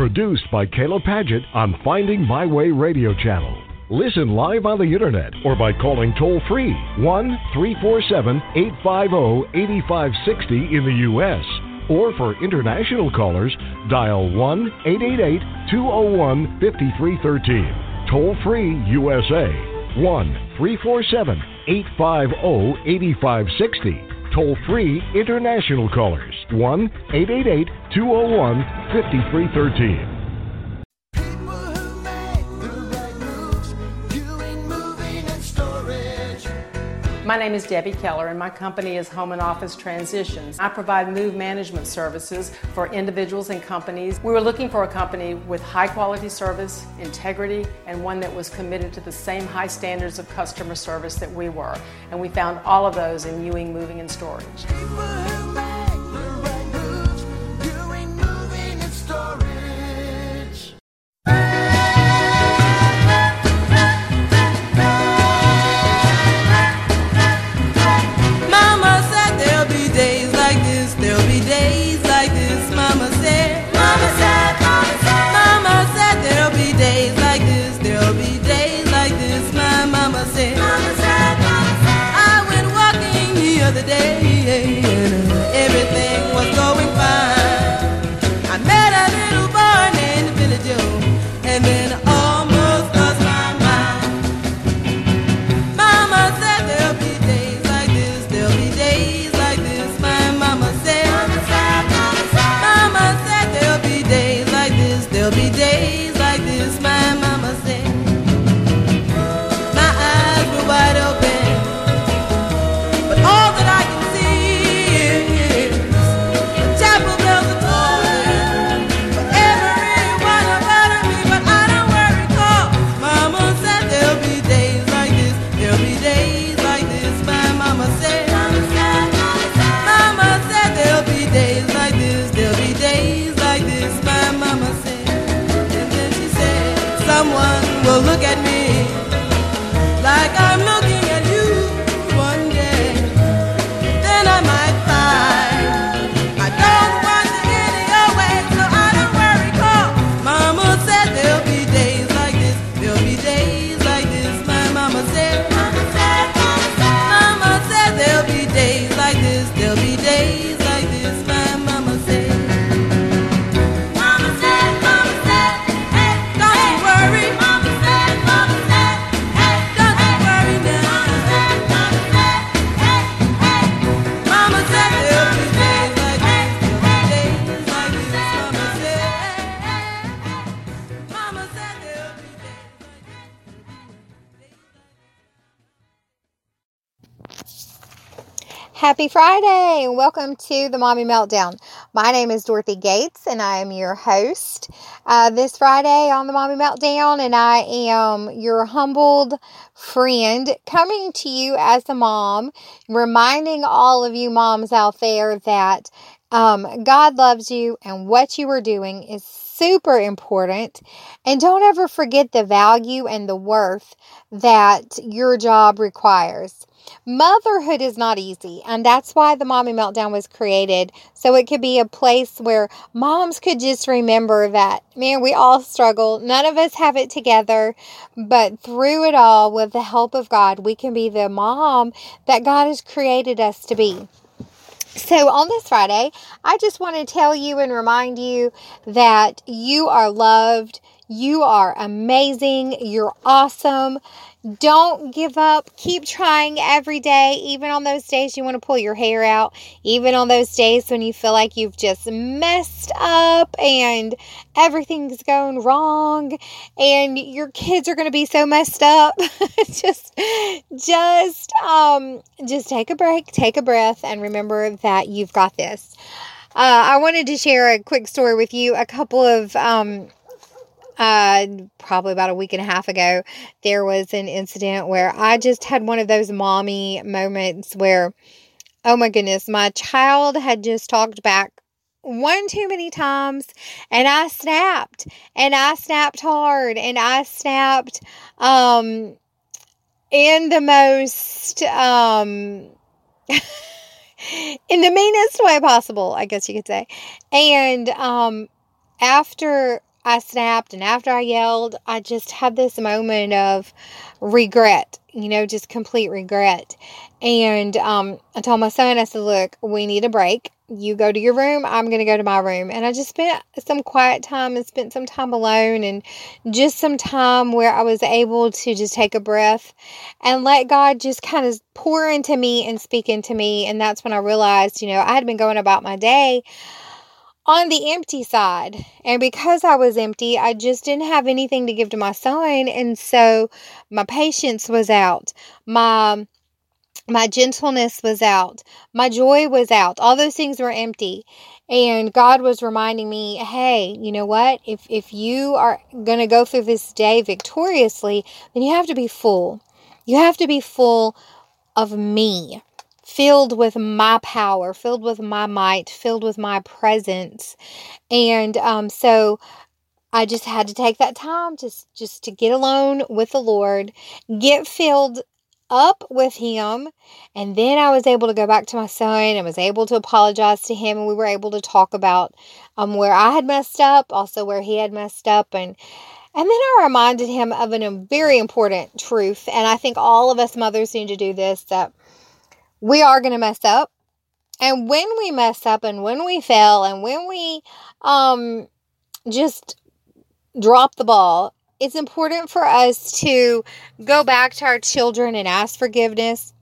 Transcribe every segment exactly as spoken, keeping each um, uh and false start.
Produced by Kayla Padgett on Finding My Way Radio Channel. Listen live on the internet or by calling toll-free one three four seven, eight five zero, eight five six zero in the U S Or for international callers, dial one eight eight eight, two zero one, five three one three. Toll-free U S A, one three four seven, eight five zero, eight five six zero. Toll-free international callers, one eight eight eight, two zero one, five three one three. My name is Debbie Keller, and my company is Home and Office Transitions. I provide move management services for individuals and companies. We were looking for a company with high quality service, integrity, and one that was committed to the same high standards of customer service that we were. And we found all of those in Ewing Moving and Storage. Will look at me like I'm looking at you one day. Then I might find I don't want to get in your way, so I don't worry, 'cause Mama said there'll be days like this, there'll be days like this. My mama said, Mama said, Mama said, Mama said there'll be days like this, there'll be days like this. My mama said. Happy Friday and welcome to the Mommy Meltdown. My name is Dorothy Gates and I am your host uh, this Friday on the Mommy Meltdown, and I am your humbled friend coming to you as a mom, reminding all of you moms out there that um, God loves you and what you are doing is super important, and don't ever forget the value and the worth that your job requires. Motherhood is not easy, and that's why the Mommy Meltdown was created, so it could be a place where moms could just remember that, man, we all struggle. None of us have it together, but through it all, with the help of God, we can be the mom that God has created us to be. So on this Friday, I just want to tell you and remind you that you are loved, you are amazing, you're awesome. Don't give up. Keep trying every day, even on those days you want to pull your hair out, even on those days when you feel like you've just messed up and everything's going wrong and your kids are going to be so messed up. just, just, um, just take a break, take a breath, and remember that you've got this. Uh, I wanted to share a quick story with you. A couple of, um, Uh, probably about a week and a half ago, there was an incident where I just had one of those mommy moments where, oh my goodness, my child had just talked back one too many times, and I snapped, and I snapped hard, and I snapped, um, in the most, um, in the meanest way possible, I guess you could say. And, um, after I snapped and after I yelled, I just had this moment of regret, you know, just complete regret. And um, I told my son, I said, look, we need a break. You go to your room. I'm going to go to my room. And I just spent some quiet time and spent some time alone and just some time where I was able to just take a breath and let God just kind of pour into me and speak into me. And that's when I realized, you know, I had been going about my day on the empty side. And because I was empty, I just didn't have anything to give to my son. And so my patience was out. My My gentleness was out. My joy was out. All those things were empty. And God was reminding me, hey, you know what? If if you are going to go through this day victoriously, then you have to be full. You have to be full of me, filled with my power, filled with my might, filled with my presence. And um, so I just had to take that time just, just to get alone with the Lord, get filled up with him. And then I was able to go back to my son and was able to apologize to him. And we were able to talk about um, where I had messed up, also where he had messed up. And And then I reminded him of an, a very important truth. And I think all of us mothers need to do this, that we are going to mess up. And when we mess up and when we fail and when we um, just drop the ball, it's important for us to go back to our children and ask forgiveness,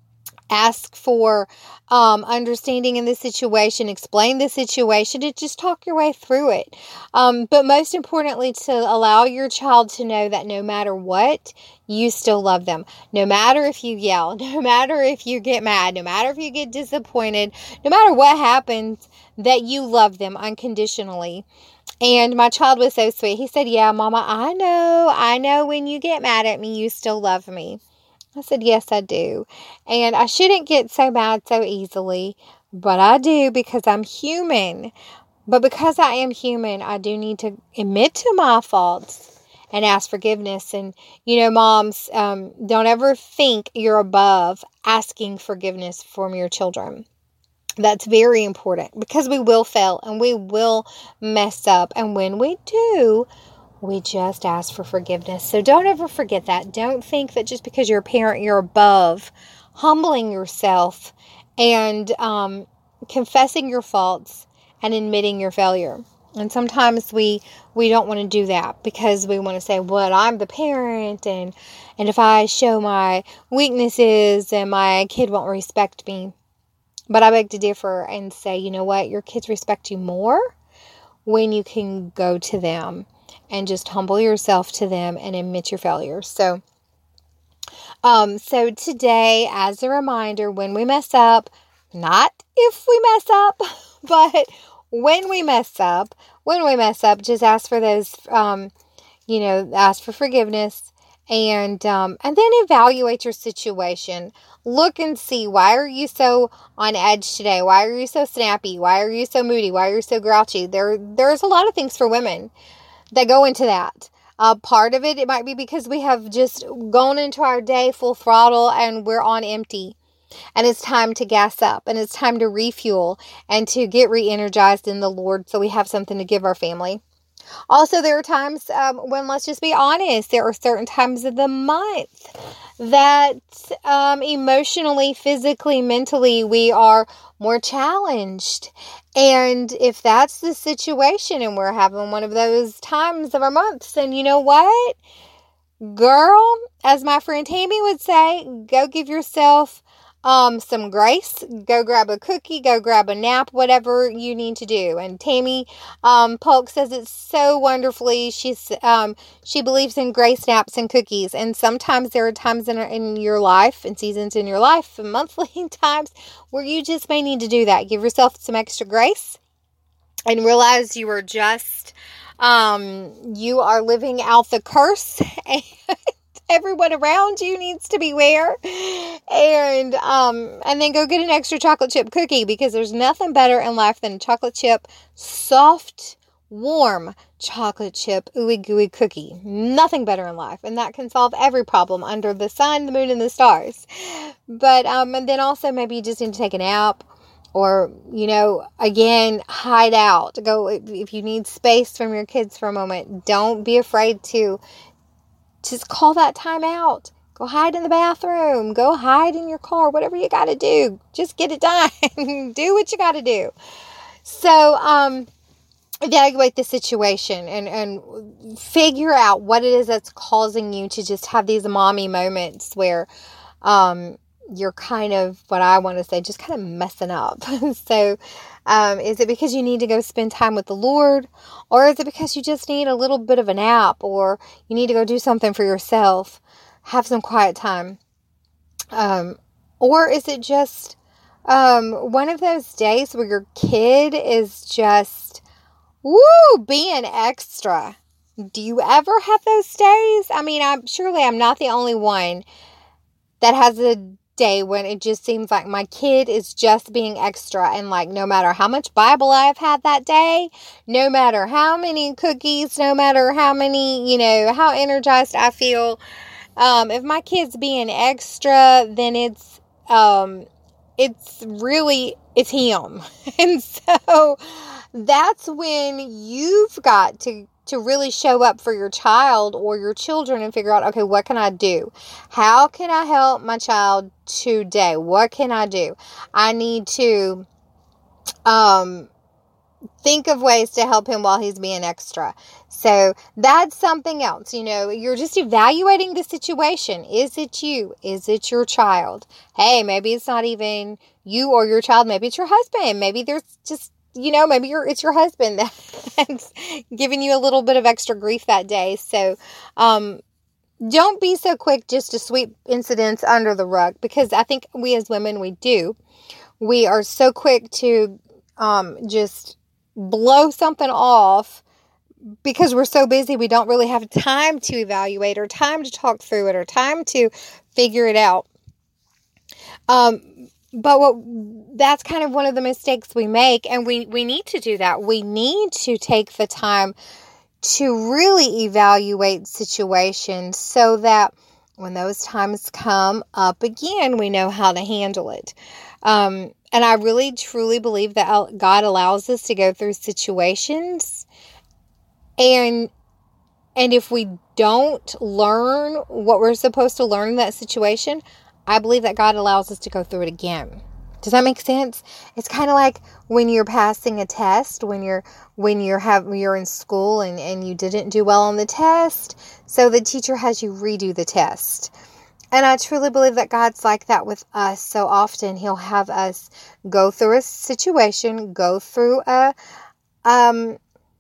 ask for um, understanding in the situation, explain the situation, to just talk your way through it. Um, but most importantly, to allow your child to know that no matter what, you still love them. No matter if you yell, no matter if you get mad, no matter if you get disappointed, no matter what happens, that you love them unconditionally. And my child was so sweet. He said, yeah, Mama, I know, I know when you get mad at me, you still love me. I said, yes, I do. And I shouldn't get so mad so easily, but I do because I'm human. But because I am human, I do need to admit to my faults and ask forgiveness. And, you know, moms, um, don't ever think you're above asking forgiveness from your children. That's very important because we will fail and we will mess up. And when we do, we just ask for forgiveness. So don't ever forget that. Don't think that just because you're a parent, you're above humbling yourself and um, confessing your faults and admitting your failure. And sometimes we we don't want to do that because we want to say, well, I'm the parent, and and if I show my weaknesses, then my kid won't respect me. But I beg to differ and say, you know what? Your kids respect you more when you can go to them and just humble yourself to them and admit your failures. So, um, so today, as a reminder, when we mess up, not if we mess up, but when we mess up, when we mess up, just ask for those, um, you know, ask for forgiveness. And um, and then evaluate your situation. Look and see, why are you so on edge today? Why are you so snappy? Why are you so moody? Why are you so grouchy? There, there's a lot of things for women that go into that. Uh, part of it, it might be because we have just gone into our day full throttle and we're on empty. And it's time to gas up and it's time to refuel and to get re-energized in the Lord so we have something to give our family. Also, there are times um, when, let's just be honest, there are certain times of the month that um, emotionally, physically, mentally, we are more challenged. And if that's the situation and we're having one of those times of our months, then you know what? Girl, as my friend Tammy would say, go give yourself Um, some grace. Go grab a cookie, go grab a nap, whatever you need to do. And Tammy um, Polk says it so wonderfully. She's um, she believes in grace naps and cookies. And sometimes there are times in, in your life and seasons in your life and monthly times where you just may need to do that. Give yourself some extra grace and realize you are just, um, you are living out the curse and everyone around you needs to beware. And um, and then go get an extra chocolate chip cookie, because there's nothing better in life than a chocolate chip, soft, warm chocolate chip, ooey gooey cookie. Nothing better in life. And that can solve every problem under the sun, the moon, and the stars. But um, and then also maybe you just need to take a nap. Or, you know, again, hide out. Go, if you need space from your kids for a moment, don't be afraid to just call that time out. Go hide in the bathroom. Go hide in your car. Whatever you got to do. Just get it done. Do what you got to do. So, um, evaluate the situation and, and figure out what it is that's causing you to just have these mommy moments where, um, you're kind of, what I want to say, just kind of messing up. So, um, is it because you need to go spend time with the Lord? Or is it because you just need a little bit of a nap? Or you need to go do something for yourself? Have some quiet time? Um, or is it just um, one of those days where your kid is just, woo, being extra? Do you ever have those days? I mean, I'm surely I'm not the only one that has a day when it just seems like my kid is just being extra, and like no matter how much Bible I've had that day, no matter how many cookies, no matter how many, you know, how energized I feel, um, if my kid's being extra, then it's, um, it's really, it's him. And so that's when you've got to to really show up for your child or your children and figure out, okay, what can I do? How can I help my child today? What can I do? I need to um, think of ways to help him while he's being extra. So that's something else. You know, you're just evaluating the situation. Is it you? Is it your child? Hey, maybe it's not even you or your child. Maybe it's your husband. Maybe there's just, you know, maybe you're, it's your husband that's giving you a little bit of extra grief that day. So, um, don't be so quick just to sweep incidents under the rug, because I think we as women, we do. We are so quick to, um, just blow something off because we're so busy. We don't really have time to evaluate or time to talk through it or time to figure it out. Um, But what, that's kind of one of the mistakes we make, and we, we need to do that. We need to take the time to really evaluate situations so that when those times come up again, we know how to handle it. Um, and I really, truly believe that God allows us to go through situations, and and if we don't learn what we're supposed to learn in that situation, I believe that God allows us to go through it again. Does that make sense? It's kind of like when you're passing a test, when you're when you're have you're in school and, and you didn't do well on the test, so the teacher has you redo the test. And I truly believe that God's like that with us. So often He'll have us go through a situation, go through a um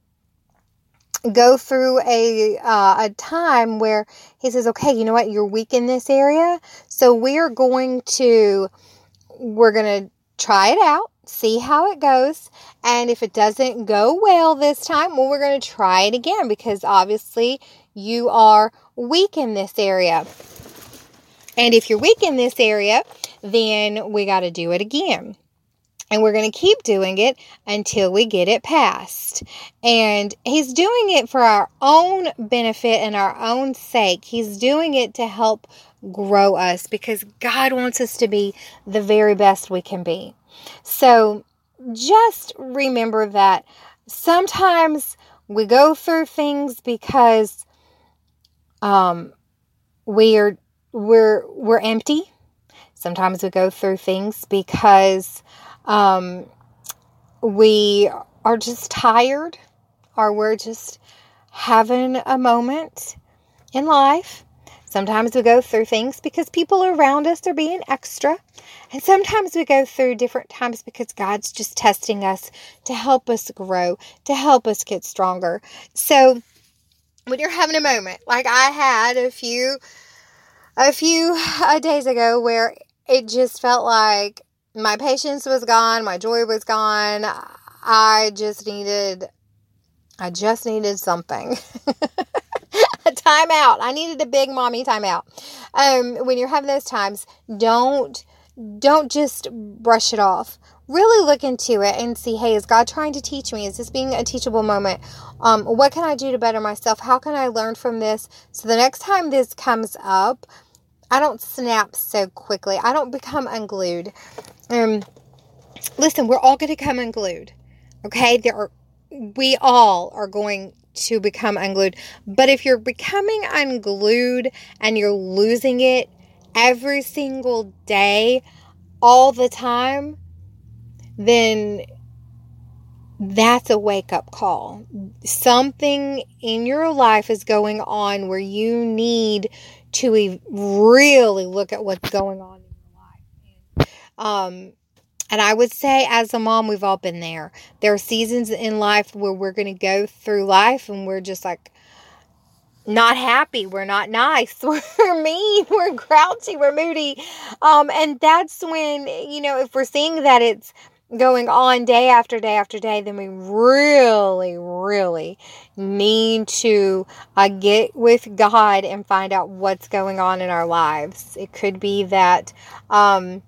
go through a uh, a time where He says, okay, you know what, you're weak in this area, so we're going to we're going to try it out, see how it goes, and if it doesn't go well this time, well, we're going to try it again, because obviously you are weak in this area. And if you're weak in this area, then we got to do it again. And we're going to keep doing it until we get it passed. And He's doing it for our own benefit and our own sake. He's doing it to help grow us, because God wants us to be the very best we can be. So just remember that sometimes we go through things because um, we're we're we're empty. Sometimes we go through things because Um, we are just tired, or we're just having a moment in life. Sometimes we go through things because people around us are being extra. And sometimes we go through different times because God's just testing us to help us grow, to help us get stronger. So when you're having a moment, like I had a few, a few uh, days ago, where it just felt like my patience was gone. My joy was gone. I just needed, I just needed something. A time out. I needed a big mommy time out. Um, when you're having those times, don't, don't just brush it off. Really look into it and see, hey, is God trying to teach me? Is this being a teachable moment? Um, what can I do to better myself? How can I learn from this? So the next time this comes up, I don't snap so quickly. I don't become unglued. Um, listen, we're all going to come unglued. Okay? There are, we all are going to become unglued. But if you're becoming unglued and you're losing it every single day, all the time, then that's a wake-up call. Something in your life is going on where you need to e- really look at what's going on in your life. Um, and I would say, as a mom, we've all been there. There are seasons in life where we're going to go through life and we're just like, not happy, we're not nice, we're mean, we're grouchy, we're moody. Um, and that's when, you know, if we're seeing that it's going on day after day after day, then we really, really need to uh, get with God and find out what's going on in our lives. It could be that um,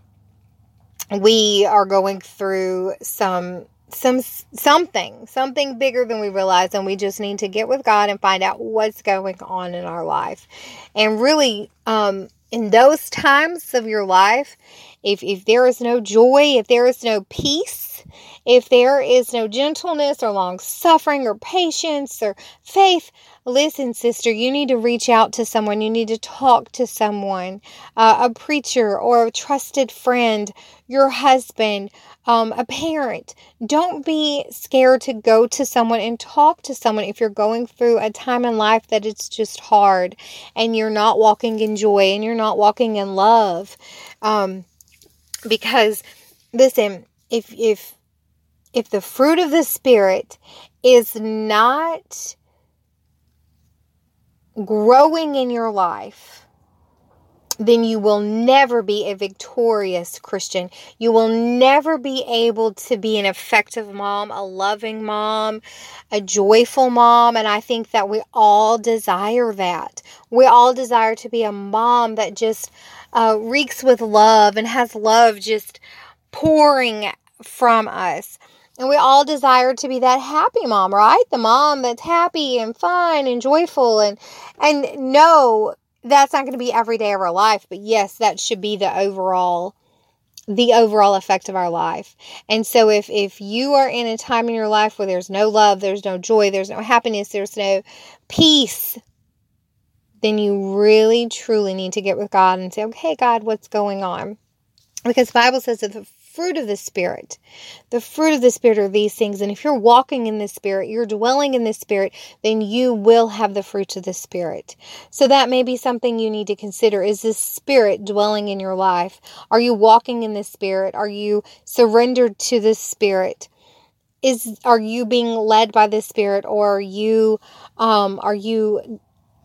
we are going through some some something, something bigger than we realize, and we just need to get with God and find out what's going on in our life. And really, um, in those times of your life, if if there is no joy, if there is no peace, if there is no gentleness or long suffering or patience or faith, listen, sister, you need to reach out to someone. You need to talk to someone, uh, a preacher or a trusted friend, your husband, um, a parent. Don't be scared to go to someone and talk to someone if you're going through a time in life that it's just hard and you're not walking in joy and you're not walking in love. Um, because, listen, if if if the fruit of the Spirit is not growing in your life, then you will never be a victorious Christian. You will never be able to be an effective mom, a loving mom, a joyful mom. And I think that we all desire that. We all desire to be a mom that just uh, reeks with love and has love just pouring from us. And we all desire to be that happy mom, right? The mom that's happy and fun and joyful. And, and no, that's not going to be every day of our life. But yes, that should be the overall, the overall effect of our life. And so if, if you are in a time in your life where there's no love, there's no joy, there's no happiness, there's no peace, then you really, truly need to get with God and say, okay, God, what's going on? Because the Bible says that the fruit of the Spirit, the fruit of the Spirit are these things. And if you're walking in the Spirit, you're dwelling in the Spirit, then you will have the fruits of the Spirit. So that may be something you need to consider. Is the Spirit dwelling in your life? Are you walking in the Spirit? Are you surrendered to the Spirit? Is, are you being led by the Spirit, or are you, um, are you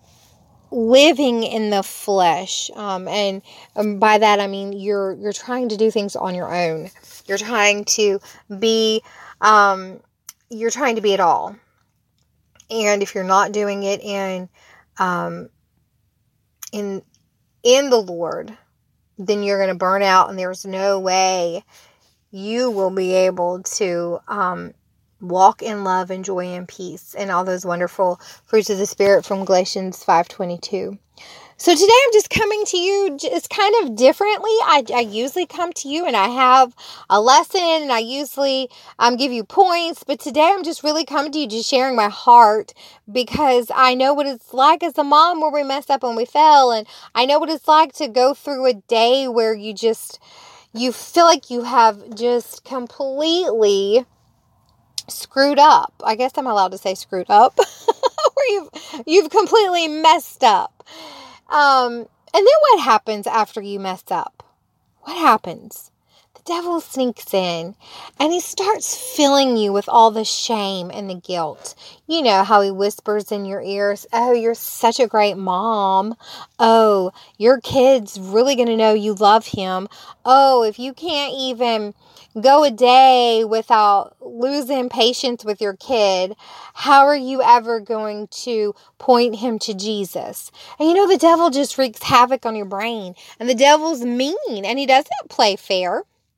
living in the flesh? Um, and um, by that, I mean, you're, you're trying to do things on your own. You're trying to be, um, you're trying to be it all. And if you're not doing it in, um, in, in the Lord, then you're going to burn out, and there's no way you will be able to, um, walk in love and joy and peace and all those wonderful fruits of the Spirit from Galatians five twenty-two. So today I'm just coming to you just kind of differently. I, I usually come to you and I have a lesson and I usually um, give you points. But today I'm just really coming to you just sharing my heart, because I know what it's like as a mom where we messed up and we fell. And I know what it's like to go through a day where you just, you feel like you have just completely screwed up. I guess I'm allowed to say screwed up. Where you've, you've completely messed up. Um, and then what happens after you mess up? What happens? The devil sneaks in and he starts filling you with all the shame and the guilt. You know how he whispers in your ears, oh, you're such a great mom. Oh, your kid's really going to know you love him. Oh, if you can't even go a day without losing patience with your kid, how are you ever going to point him to Jesus? And you know, the devil just wreaks havoc on your brain, and the devil's mean, and he doesn't play fair.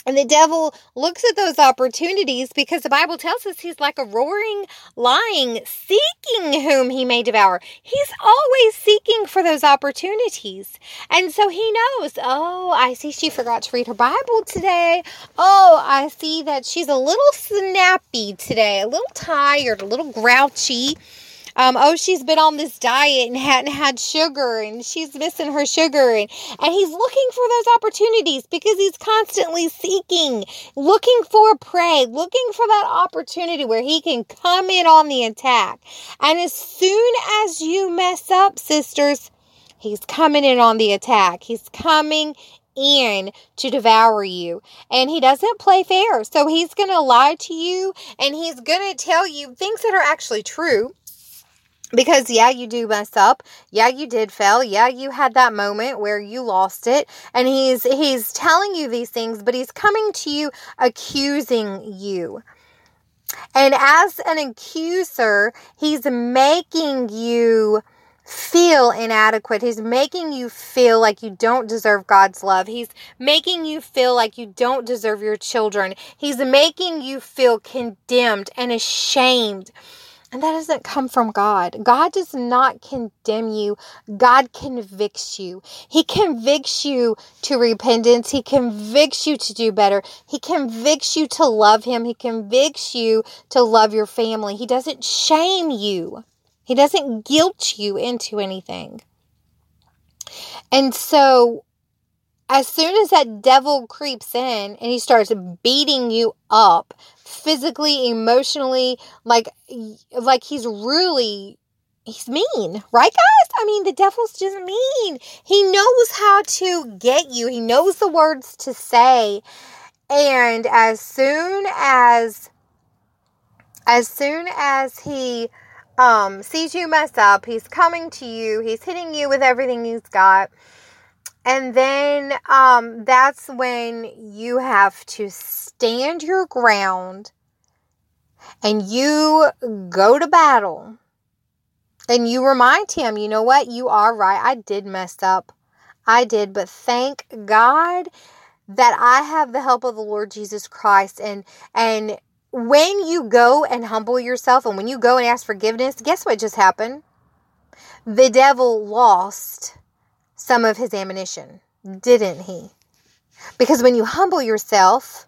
And the devil looks at those opportunities because the Bible tells us he's like a roaring lion seeking whom he may devour. He's always seeking for those opportunities. And so he knows, oh, I see she forgot to read her Bible today. Oh, I see that she's a little snappy today, a little tired, a little grouchy. Um, oh, she's been on this diet and hadn't had sugar and she's missing her sugar. And, and he's looking for those opportunities because he's constantly seeking, looking for prey, looking for that opportunity where he can come in on the attack. And as soon as you mess up, sisters, he's coming in on the attack. He's coming in to devour you. And he doesn't play fair. So he's going to lie to you and he's going to tell you things that are actually true. Because, yeah, you do mess up. Yeah, you did fail. Yeah, you had that moment where you lost it. And he's he's telling you these things, but he's coming to you accusing you. And as an accuser, he's making you feel inadequate. He's making you feel like you don't deserve God's love. He's making you feel like you don't deserve your children. He's making you feel condemned and ashamed. And that doesn't come from God. God does not condemn you. God convicts you. He convicts you to repentance. He convicts you to do better. He convicts you to love Him. He convicts you to love your family. He doesn't shame you. He doesn't guilt you into anything. And so, as soon as that devil creeps in and he starts beating you up, physically, emotionally, like, like he's really, he's mean, right, guys? I mean, the devil's just mean. He knows how to get you. He knows the words to say. And as soon as, as soon as he um, sees you mess up, he's coming to you. He's hitting you with everything he's got. And then um, that's when you have to stand your ground and you go to battle. And you remind him, you know what? You are right. I did mess up. I did. But thank God that I have the help of the Lord Jesus Christ. And, and when you go and humble yourself and when you go and ask forgiveness, guess what just happened? The devil lost some of his ammunition, didn't he? Because when you humble yourself,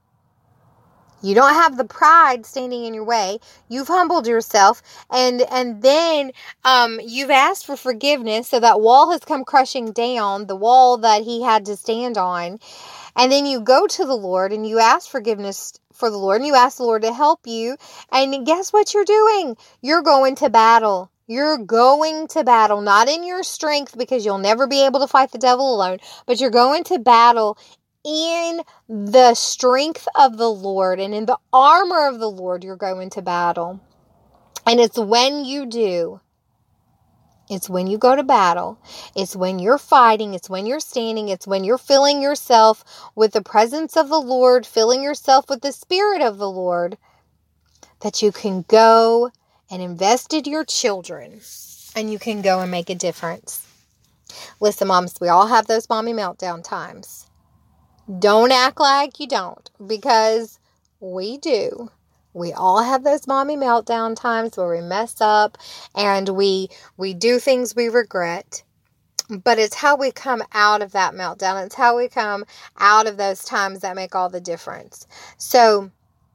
you don't have the pride standing in your way. You've humbled yourself, and and then um, you've asked for forgiveness, so that wall has come crushing down, the wall that he had to stand on. And then you go to the Lord, and you ask forgiveness for the Lord, and you ask the Lord to help you. And guess what you're doing? You're going to battle. You're going to battle, not in your strength, because you'll never be able to fight the devil alone, but you're going to battle in the strength of the Lord and in the armor of the Lord. You're going to battle. And it's when you do, it's when you go to battle, it's when you're fighting, it's when you're standing, it's when you're filling yourself with the presence of the Lord, filling yourself with the Spirit of the Lord, that you can go and invest in your children, and you can go and make a difference. Listen, moms, we all have those mommy meltdown times. Don't act like you don't, because we do. We all have those mommy meltdown times where we mess up and we we do things we regret. But it's how we come out of that meltdown. It's how we come out of those times that make all the difference. So,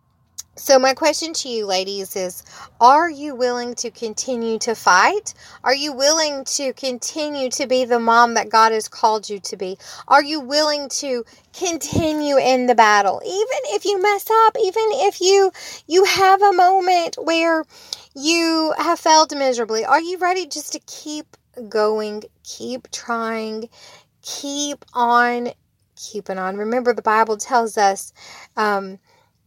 So my question to you, ladies, is, are you willing to continue to fight? Are you willing to continue to be the mom that God has called you to be? Are you willing to continue in the battle? Even if you mess up, even if you, you have a moment where you have failed miserably, are you ready just to keep going, keep trying, keep on keeping on? Remember, the Bible tells us, um,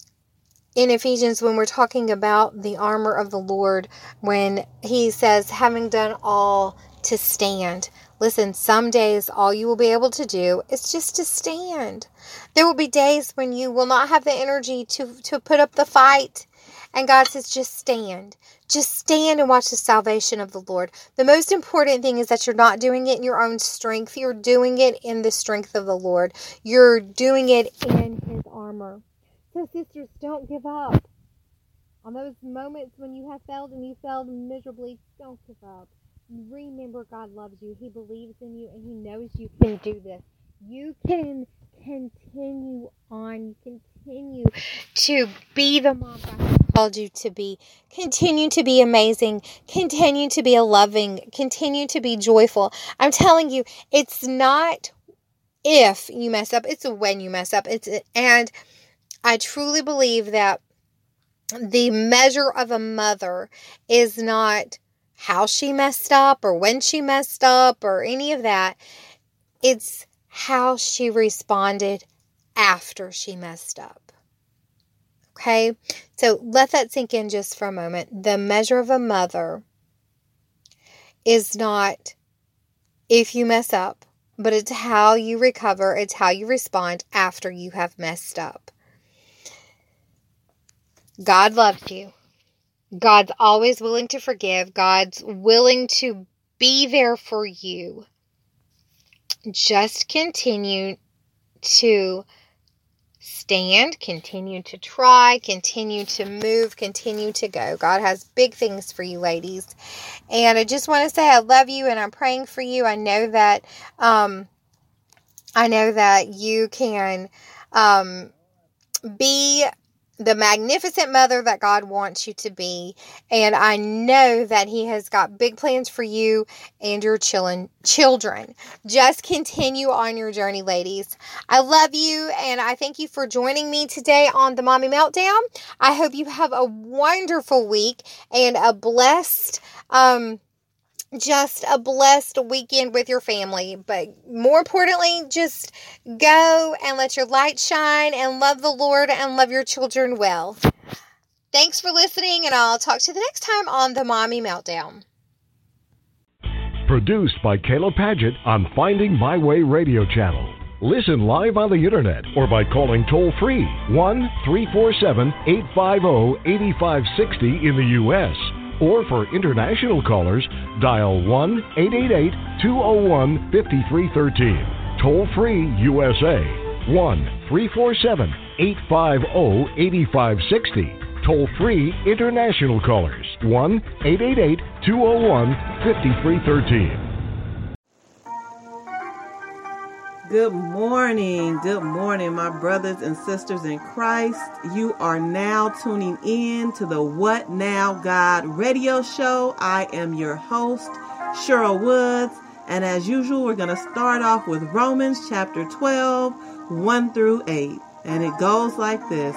in Ephesians, when we're talking about the armor of the Lord, when he says, having done all to stand. Listen, some days all you will be able to do is just to stand. There will be days when you will not have the energy to, to put up the fight. And God says, just stand. Just stand and watch the salvation of the Lord. The most important thing is that you're not doing it in your own strength. You're doing it in the strength of the Lord. You're doing it in His armor. So sisters, don't give up. On those moments when you have failed and you failed miserably, don't give up. Remember, God loves you. He believes in you, and He knows you can do this. You can continue on. You continue to be the mom God has called you to be. Continue to be amazing. Continue to be a loving. Continue to be joyful. I'm telling you, it's not if you mess up. It's when you mess up. It's and I truly believe that the measure of a mother is not how she messed up or when she messed up or any of that. It's how she responded after she messed up. Okay? So let that sink in just for a moment. The measure of a mother is not if you mess up, but it's how you recover. It's how you respond after you have messed up. God loves you. God's always willing to forgive. God's willing to be there for you. Just continue to stand, continue to try, continue to move, continue to go. God has big things for you, ladies. And I just want to say I love you and I'm praying for you. I know that, um, I know that you can, um, be the magnificent mother that God wants you to be. And I know that He has got big plans for you and your children. Children. Just continue on your journey, ladies. I love you and I thank you for joining me today on the Mommy Meltdown. I hope you have a wonderful week and a blessed, um, just a blessed weekend with your family. But more importantly, just go and let your light shine and love the Lord and love your children well. Thanks for listening, and I'll talk to you the next time on the Mommy Meltdown. Produced by Kayla Paget on Finding My Way Radio Channel. Listen live on the internet or by calling toll-free one three four seven, eight five zero, eight five six zero in the U S Or for international callers, dial one eight eight eight, two zero one, five three one three. Toll-free U S A, one three four seven, eight five zero, eight five six zero. Toll-free international callers, one eight eight eight, two zero one, five three one three. Good morning. Good morning, my brothers and sisters in Christ. You are now tuning in to the What Now God radio show. I am your host, Cheryl Woods. And as usual, we're going to start off with Romans chapter twelve, one through eight. And it goes like this.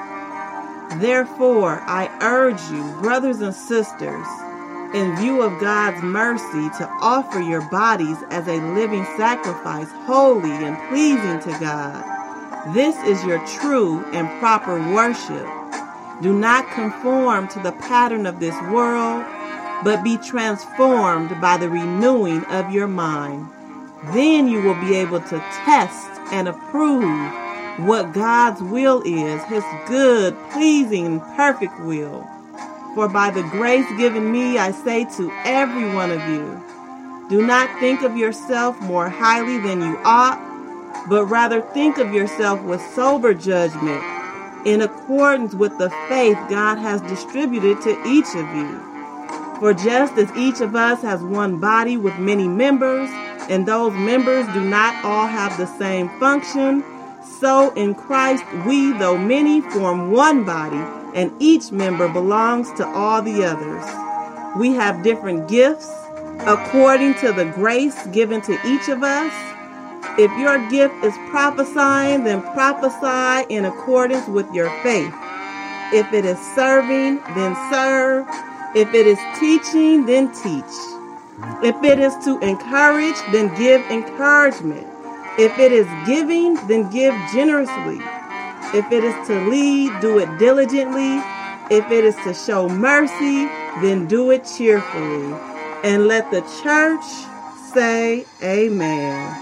Therefore, I urge you, brothers and sisters, in view of God's mercy, to offer your bodies as a living sacrifice, holy and pleasing to God. This is your true and proper worship. Do not conform to the pattern of this world, but be transformed by the renewing of your mind. Then you will be able to test and approve what God's will is, His good, pleasing, and perfect will. For by the grace given me, I say to every one of you, do not think of yourself more highly than you ought, but rather think of yourself with sober judgment, in accordance with the faith God has distributed to each of you. For just as each of us has one body with many members, and those members do not all have the same function, so in Christ we, though many, form one body, and each member belongs to all the others. We have different gifts according to the grace given to each of us. If your gift is prophesying, then prophesy in accordance with your faith. If it is serving, then serve. If it is teaching, then teach. If it is to encourage, then give encouragement. If it is giving, then give generously. If it is to lead, do it diligently. If it is to show mercy, then do it cheerfully. And let the church say amen.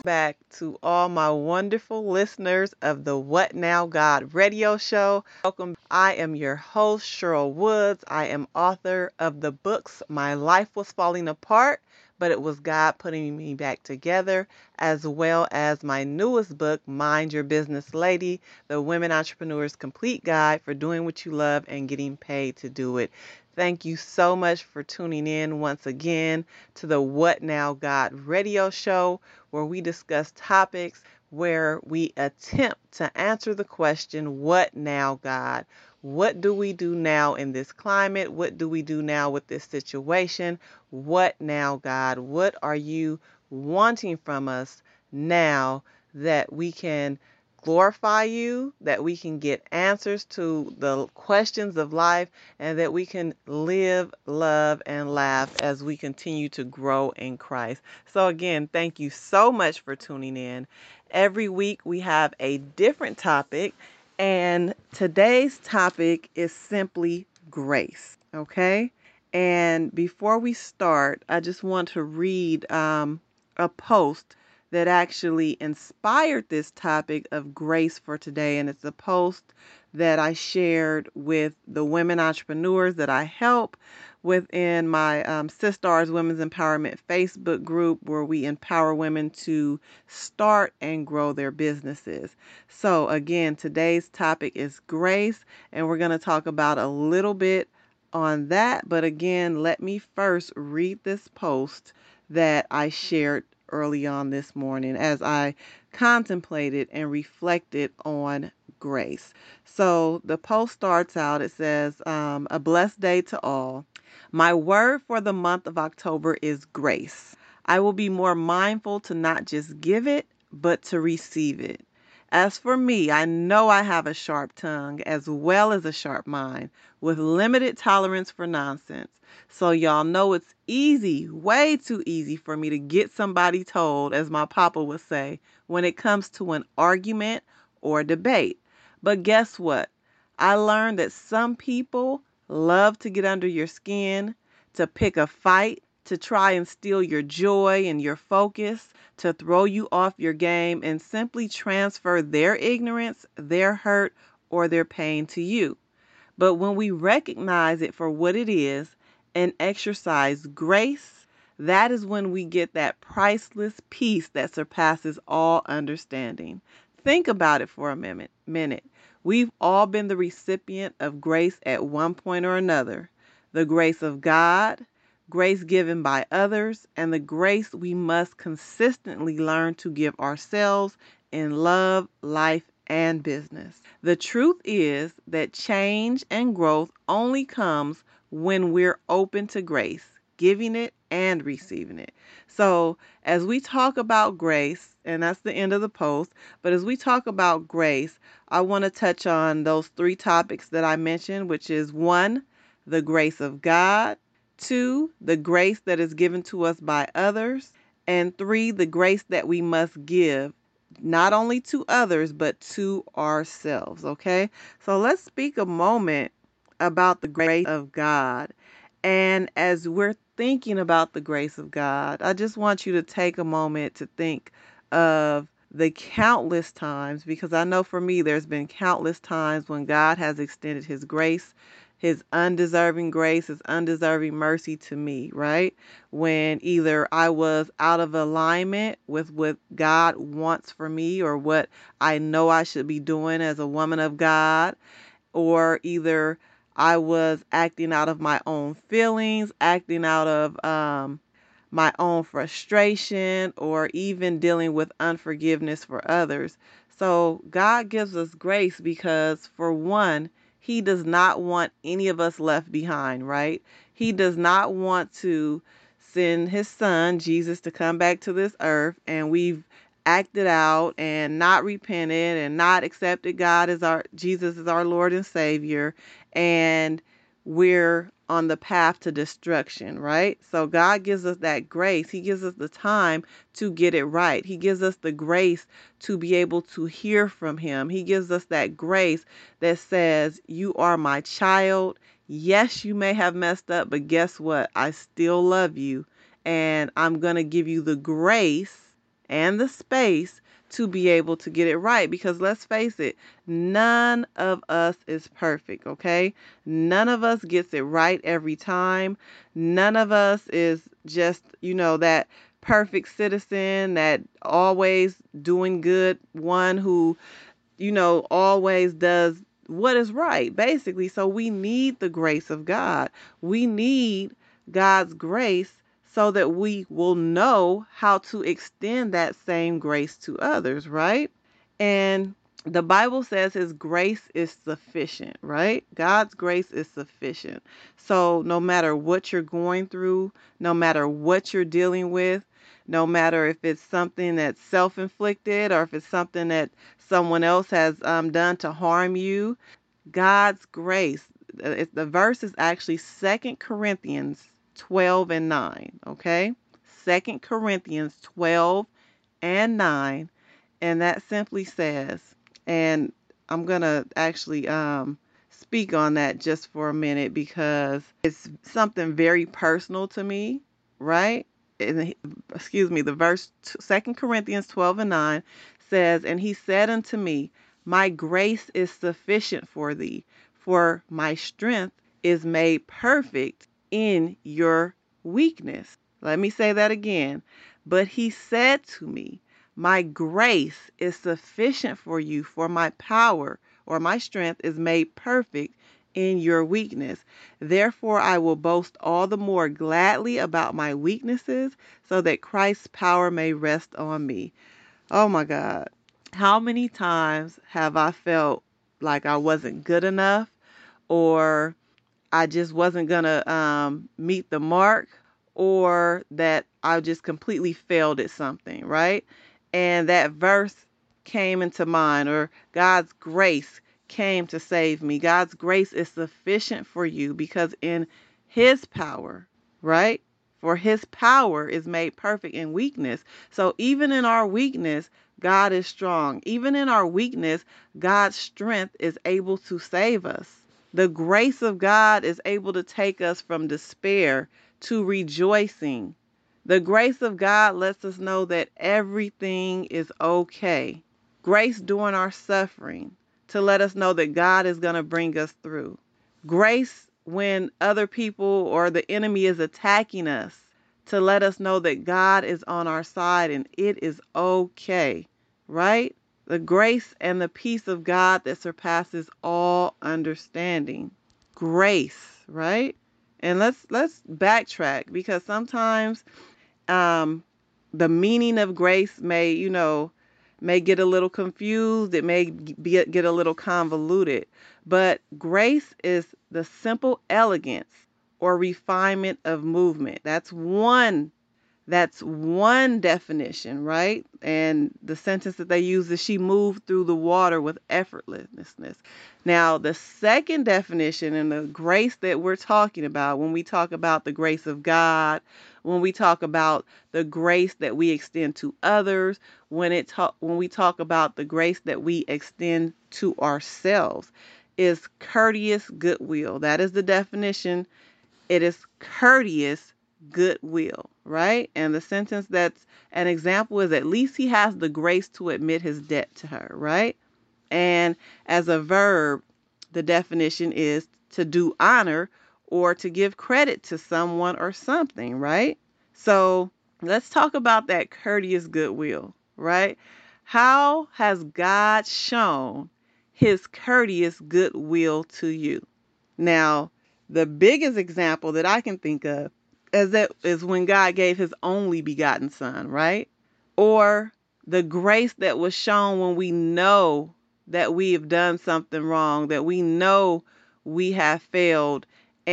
Back to all my wonderful listeners of the What Now God radio show. Welcome. I am your host, Cheryl Woods. I am author of the books My Life Was Falling Apart, but It Was God Putting Me Back Together, as well as my newest book, Mind Your Business Lady, the Women Entrepreneur's Complete Guide for Doing What You Love and Getting Paid to Do It. Thank you so much for tuning in once again to the What Now God radio show, where we discuss topics where we attempt to answer the question, what now, God? What do we do now in this climate? What do we do now with this situation? What now, God? What are you wanting from us now that we can glorify you, that we can get answers to the questions of life, and that we can live, love, and laugh as we continue to grow in Christ. So again, thank you so much for tuning in. Every week we have a different topic, and today's topic is simply grace, okay? And before we start, I just want to read um, a post that actually inspired this topic of grace for today. And it's a post that I shared with the women entrepreneurs that I help within my um, Sistars Women's Empowerment Facebook group, where we empower women to start and grow their businesses. So again, today's topic is grace, and we're going to talk about a little bit on that. But again, let me first read this post that I shared early on this morning as I contemplated and reflected on grace. So the post starts out, it says, um, a blessed day to all. My word for the month of October is grace. I will be more mindful to not just give it, but to receive it. As for me, I know I have a sharp tongue as well as a sharp mind with limited tolerance for nonsense. So y'all know it's easy, way too easy for me to get somebody told, as my papa would say, when it comes to an argument or debate. But guess what? I learned that some people love to get under your skin, to pick a fight, to try and steal your joy and your focus, to throw you off your game and simply transfer their ignorance, their hurt, or their pain to you. But when we recognize it for what it is and exercise grace, that is when we get that priceless peace that surpasses all understanding. Think about it for a minute. minute. We've all been the recipient of grace at one point or another. The grace of God, grace given by others, and the grace we must consistently learn to give ourselves in love, life, and business. The truth is that change and growth only comes when we're open to grace, giving it and receiving it. So as we talk about grace, and that's the end of the post, but as we talk about grace, I want to touch on those three topics that I mentioned, which is one, the grace of God, two, the grace that is given to us by others, and three, the grace that we must give not only to others, but to ourselves, okay? So let's speak a moment about the grace of God. And as we're thinking about the grace of God, I just want you to take a moment to think of the countless times, because I know for me there's been countless times when God has extended his grace, his undeserving grace, his undeserving mercy to me, right? When either I was out of alignment with what God wants for me or what I know I should be doing as a woman of God, or either I was acting out of my own feelings, acting out of um, my own frustration, or even dealing with unforgiveness for others. So God gives us grace because, for one, he does not want any of us left behind, right? He does not want to send his son, Jesus, to come back to this earth, and we've acted out and not repented and not accepted God as our, Jesus as our Lord and Savior, and we're on the path to destruction, right? So God gives us that grace. He gives us the time to get it right. He gives us the grace to be able to hear from him. He gives us that grace that says, you are my child. Yes, you may have messed up, but guess what? I still love you, and I'm going to give you the grace and the space to be able to get it right. Because let's face it, none of us is perfect, okay? None of us gets it right every time. None of us is just, you know, that perfect citizen that always doing good, one who, you know, always does what is right, basically. So we need the grace of God. We need God's grace so that we will know how to extend that same grace to others, right? And the Bible says his grace is sufficient, right? God's grace is sufficient. So no matter what you're going through, no matter what you're dealing with, no matter if it's something that's self-inflicted or if it's something that someone else has um, done to harm you, God's grace, uh, the verse is actually Second Corinthians twelve and nine, okay? Second Corinthians twelve and nine, and that simply says, and I'm going to actually um, speak on that just for a minute because it's something very personal to me, right? And, excuse me, the verse Second Corinthians twelve and nine says, and he said unto me, my grace is sufficient for thee, for my strength is made perfect in your weakness. Let me say that again. But he said to me, my grace is sufficient for you, for my power or my strength is made perfect in your weakness. Therefore, I will boast all the more gladly about my weaknesses so that Christ's power may rest on me. Oh my God. How many times have I felt like I wasn't good enough, or I just wasn't going to um, meet the mark, or that I just completely failed at something, right? And that verse came into mind, or God's grace came to save me. God's grace is sufficient for you because in his power, right? For his power is made perfect in weakness. So even in our weakness, God is strong. Even in our weakness, God's strength is able to save us. The grace of God is able to take us from despair to rejoicing. The grace of God lets us know that everything is okay. Grace during our suffering to let us know that God is going to bring us through. Grace when other people or the enemy is attacking us to let us know that God is on our side and it is okay, right? The grace and the peace of God that surpasses all understanding. Grace, right? And let's let's backtrack, because sometimes um, the meaning of grace may, you know, may get a little confused. It may be, get a little convoluted. But grace is the simple elegance or refinement of movement. That's one That's one definition, right? And the sentence that they use is she moved through the water with effortlessness. Now, the second definition and the grace that we're talking about when we talk about the grace of God, when we talk about the grace that we extend to others, when it ta- when we talk about the grace that we extend to ourselves, is courteous goodwill. That is the definition. It is courteous goodwill, right? And the sentence that's an example is, at least he has the grace to admit his debt to her, right? And as a verb, the definition is to do honor or to give credit to someone or something, right? So let's talk about that courteous goodwill, right? How has God shown his courteous goodwill to you? Now, the biggest example that I can think of as that is when God gave his only begotten son, right? Or the grace that was shown when we know that we have done something wrong, that we know we have failed,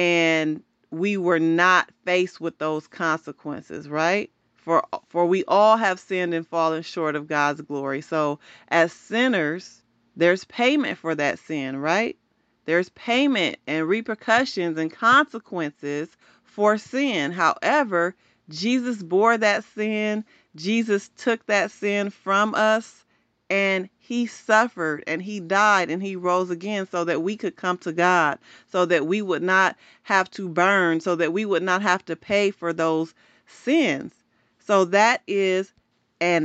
and we were not faced with those consequences, right? For for we all have sinned and fallen short of God's glory. So as sinners, there's payment for that sin, right? There's payment and repercussions and consequences for sin. However, Jesus bore that sin. Jesus took that sin from us, and he suffered and he died and he rose again so that we could come to God, so that we would not have to burn, so that we would not have to pay for those sins. So that is an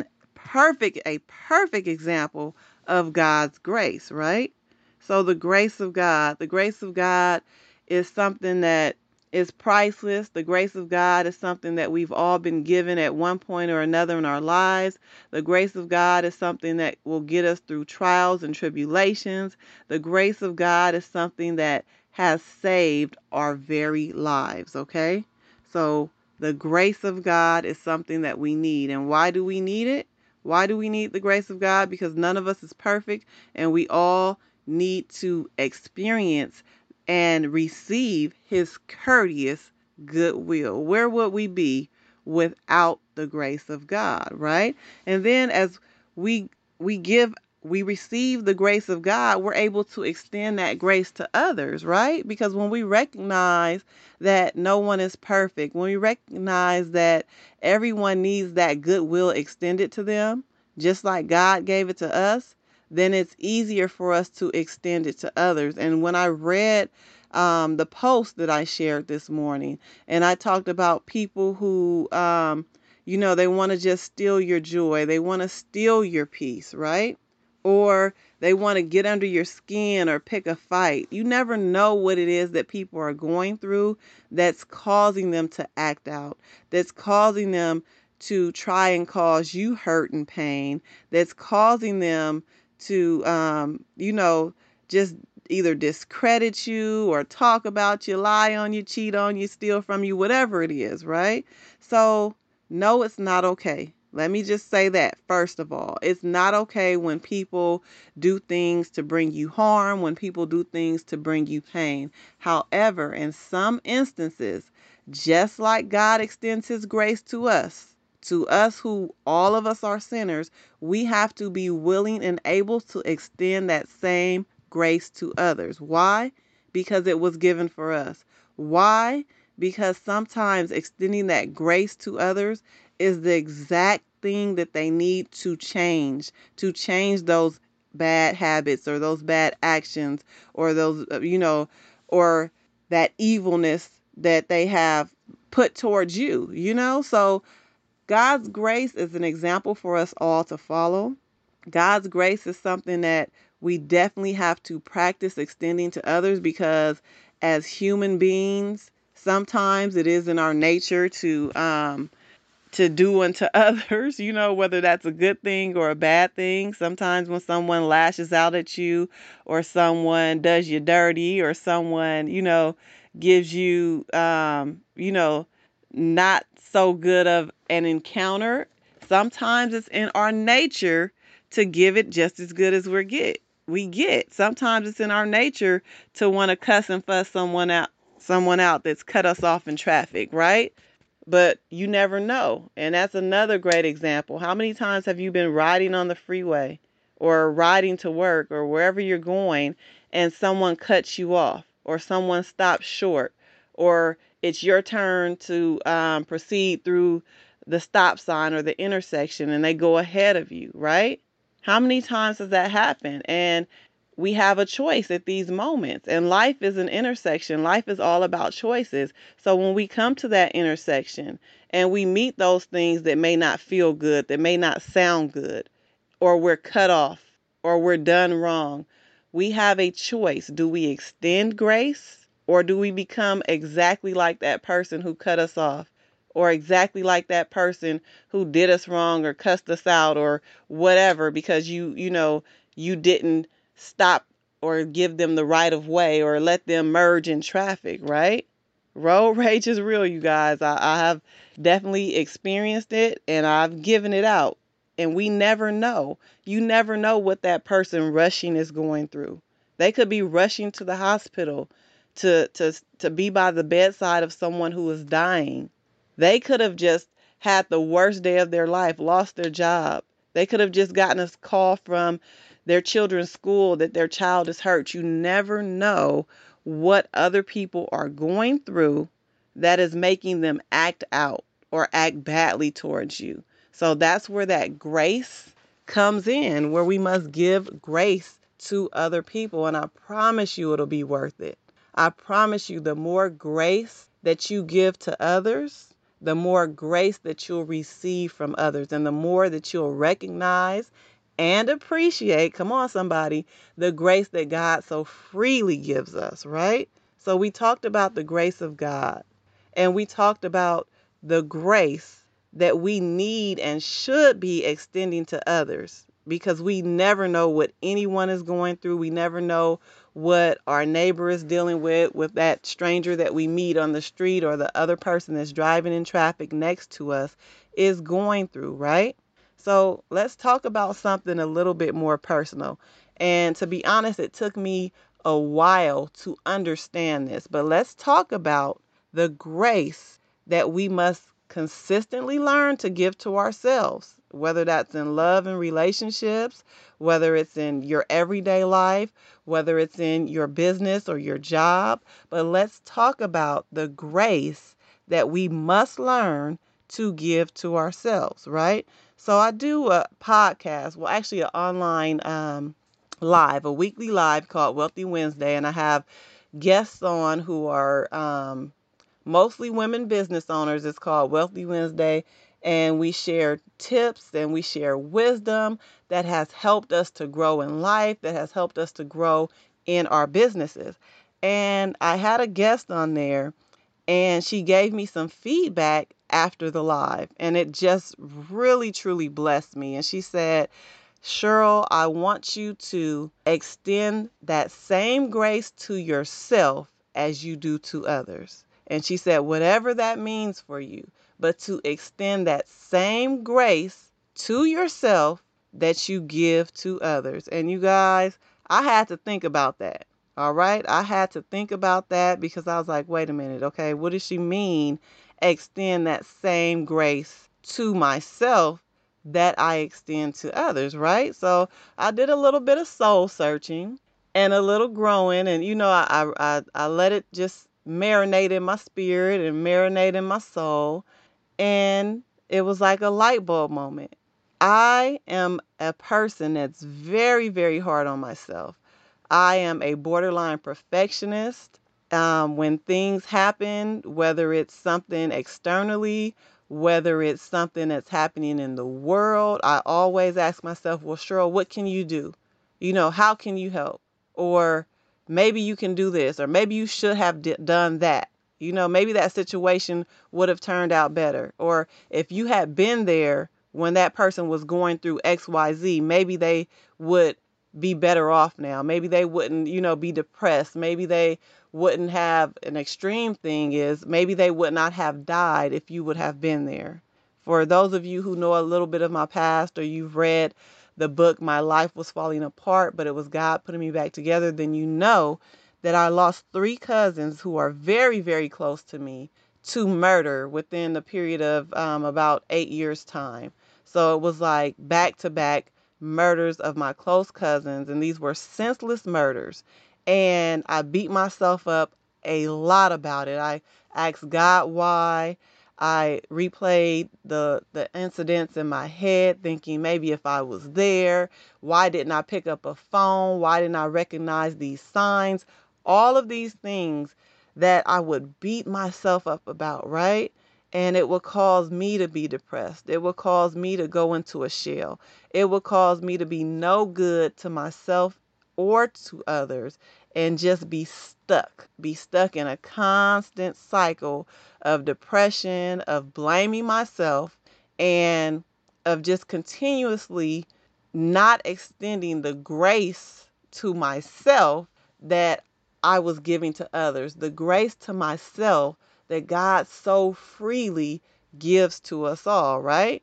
perfect, a perfect example of God's grace, right? So the grace of God, the grace of God is something that is priceless. The grace of God is something that we've all been given at one point or another in our lives. The grace of God is something that will get us through trials and tribulations. The grace of God is something that has saved our very lives, okay? So the grace of God is something that we need. And why do we need it? Why do we need the grace of God? Because none of us is perfect, and we all need to experience and receive his courteous goodwill. Where would we be without the grace of God, right? And then as we we give we receive the grace of God, we're able to extend that grace to others, right? Because when we recognize that no one is perfect, when we recognize that everyone needs that goodwill extended to them, just like God gave it to us, then it's easier for us to extend it to others. And when I read um, the post that I shared this morning, and I talked about people who, um, you know, they want to just steal your joy. They want to steal your peace, right? Or they want to get under your skin or pick a fight. You never know what it is that people are going through that's causing them to act out, that's causing them to try and cause you hurt and pain, that's causing them to, um, you know, just either discredit you or talk about you, lie on you, cheat on you, steal from you, whatever it is, right? So, no, it's not okay. Let me just say that, first of all. It's not okay when people do things to bring you harm, when people do things to bring you pain. However, in some instances, just like God extends his grace to us, to us who all of us are sinners, we have to be willing and able to extend that same grace to others. Why? Because it was given for us. Why? Because sometimes extending that grace to others is the exact thing that they need to change, to change those bad habits or those bad actions or those, you know, or that evilness that they have put towards you, you know? So God's grace is an example for us all to follow. God's grace is something that we definitely have to practice extending to others, because as human beings, sometimes it is in our nature to um, to do unto others, you know, whether that's a good thing or a bad thing. Sometimes when someone lashes out at you, or someone does you dirty, or someone, you know, gives you, um, you know, not so good of an encounter, sometimes it's in our nature to give it just as good as we get. We get. Sometimes it's in our nature to want to cuss and fuss someone out, someone out that's cut us off in traffic, right? But you never know. And that's another great example. How many times have you been riding on the freeway or riding to work or wherever you're going, and someone cuts you off, or someone stops short, or it's your turn to um, proceed through the stop sign or the intersection and they go ahead of you, right? How many times has that happened? And we have a choice at these moments. And life is an intersection. Life is all about choices. So when we come to that intersection and we meet those things that may not feel good, that may not sound good, or we're cut off, or we're done wrong, we have a choice. Do we extend grace, or do we become exactly like that person who cut us off, or exactly like that person who did us wrong or cussed us out or whatever, because you, you know, you didn't stop or give them the right of way or let them merge in traffic, right? Road rage is real, you guys. I, I have definitely experienced it, and I've given it out. And we never know. You never know what that person rushing is going through. They could be rushing to the hospital to to to be by the bedside of someone who is dying. They could have just had the worst day of their life, lost their job. They could have just gotten a call from their children's school that their child is hurt. You never know what other people are going through that is making them act out or act badly towards you. So that's where that grace comes in, where we must give grace to other people. And I promise you it'll be worth it. I promise you, the more grace that you give to others, the more grace that you'll receive from others, and the more that you'll recognize and appreciate, come on somebody, the grace that God so freely gives us, right? So we talked about the grace of God, and we talked about the grace that we need and should be extending to others, because we never know what anyone is going through. We never know what our neighbor is dealing with, with that stranger that we meet on the street, or the other person that's driving in traffic next to us is going through, right? So let's talk about something a little bit more personal. And to be honest, it took me a while to understand this, but let's talk about the grace that we must consistently learn to give to ourselves, whether that's in love and relationships, whether it's in your everyday life, whether it's in your business or your job. But let's talk about the grace that we must learn to give to ourselves, right? So I do a podcast, well, actually an online um, live, a weekly live called Wealthy Wednesday, and I have guests on who are um, mostly women business owners. It's called Wealthy Wednesday, and we share tips and we share wisdom that has helped us to grow in life, that has helped us to grow in our businesses. And I had a guest on there, and she gave me some feedback after the live, and it just really, truly blessed me. And she said, Cheryl, I want you to extend that same grace to yourself as you do to others. And she said, whatever that means for you, but to extend that same grace to yourself that you give to others. And you guys, I had to think about that. All right. I had to think about that, because I was like, wait a minute. Okay. What does she mean? Extend that same grace to myself that I extend to others. Right. So I did a little bit of soul searching and a little growing, and, you know, I, I, I let it just marinate in my spirit and marinate in my soul. And it was like a light bulb moment. I am a person that's very, very hard on myself. I am a borderline perfectionist. Um, when things happen, whether it's something externally, whether it's something that's happening in the world, I always ask myself, well, Cheryl, what can you do? You know, how can you help? Or maybe you can do this, or maybe you should have d- done that. You know, maybe that situation would have turned out better. Or if you had been there when that person was going through X Y Z, maybe they would be better off now. Maybe they wouldn't, you know, be depressed. Maybe they wouldn't have, an extreme thing is, maybe they would not have died if you would have been there. For those of you who know a little bit of my past, or you've read the book, My Life Was Falling Apart, but it was God putting me back together, then you know that I lost three cousins who are very, very close to me to murder within the period of um, about eight years' time. So it was like back-to-back murders of my close cousins, and these were senseless murders. And I beat myself up a lot about it. I asked God why. I replayed the the incidents in my head, thinking maybe if I was there, why didn't I pick up a phone? Why didn't I recognize these signs? All of these things that I would beat myself up about, right? And it would cause me to be depressed. It would cause me to go into a shell. It would cause me to be no good to myself or to others, and just be stuck, be stuck in a constant cycle of depression, of blaming myself, and of just continuously not extending the grace to myself that I was giving to others, the grace to myself that God so freely gives to us all, right?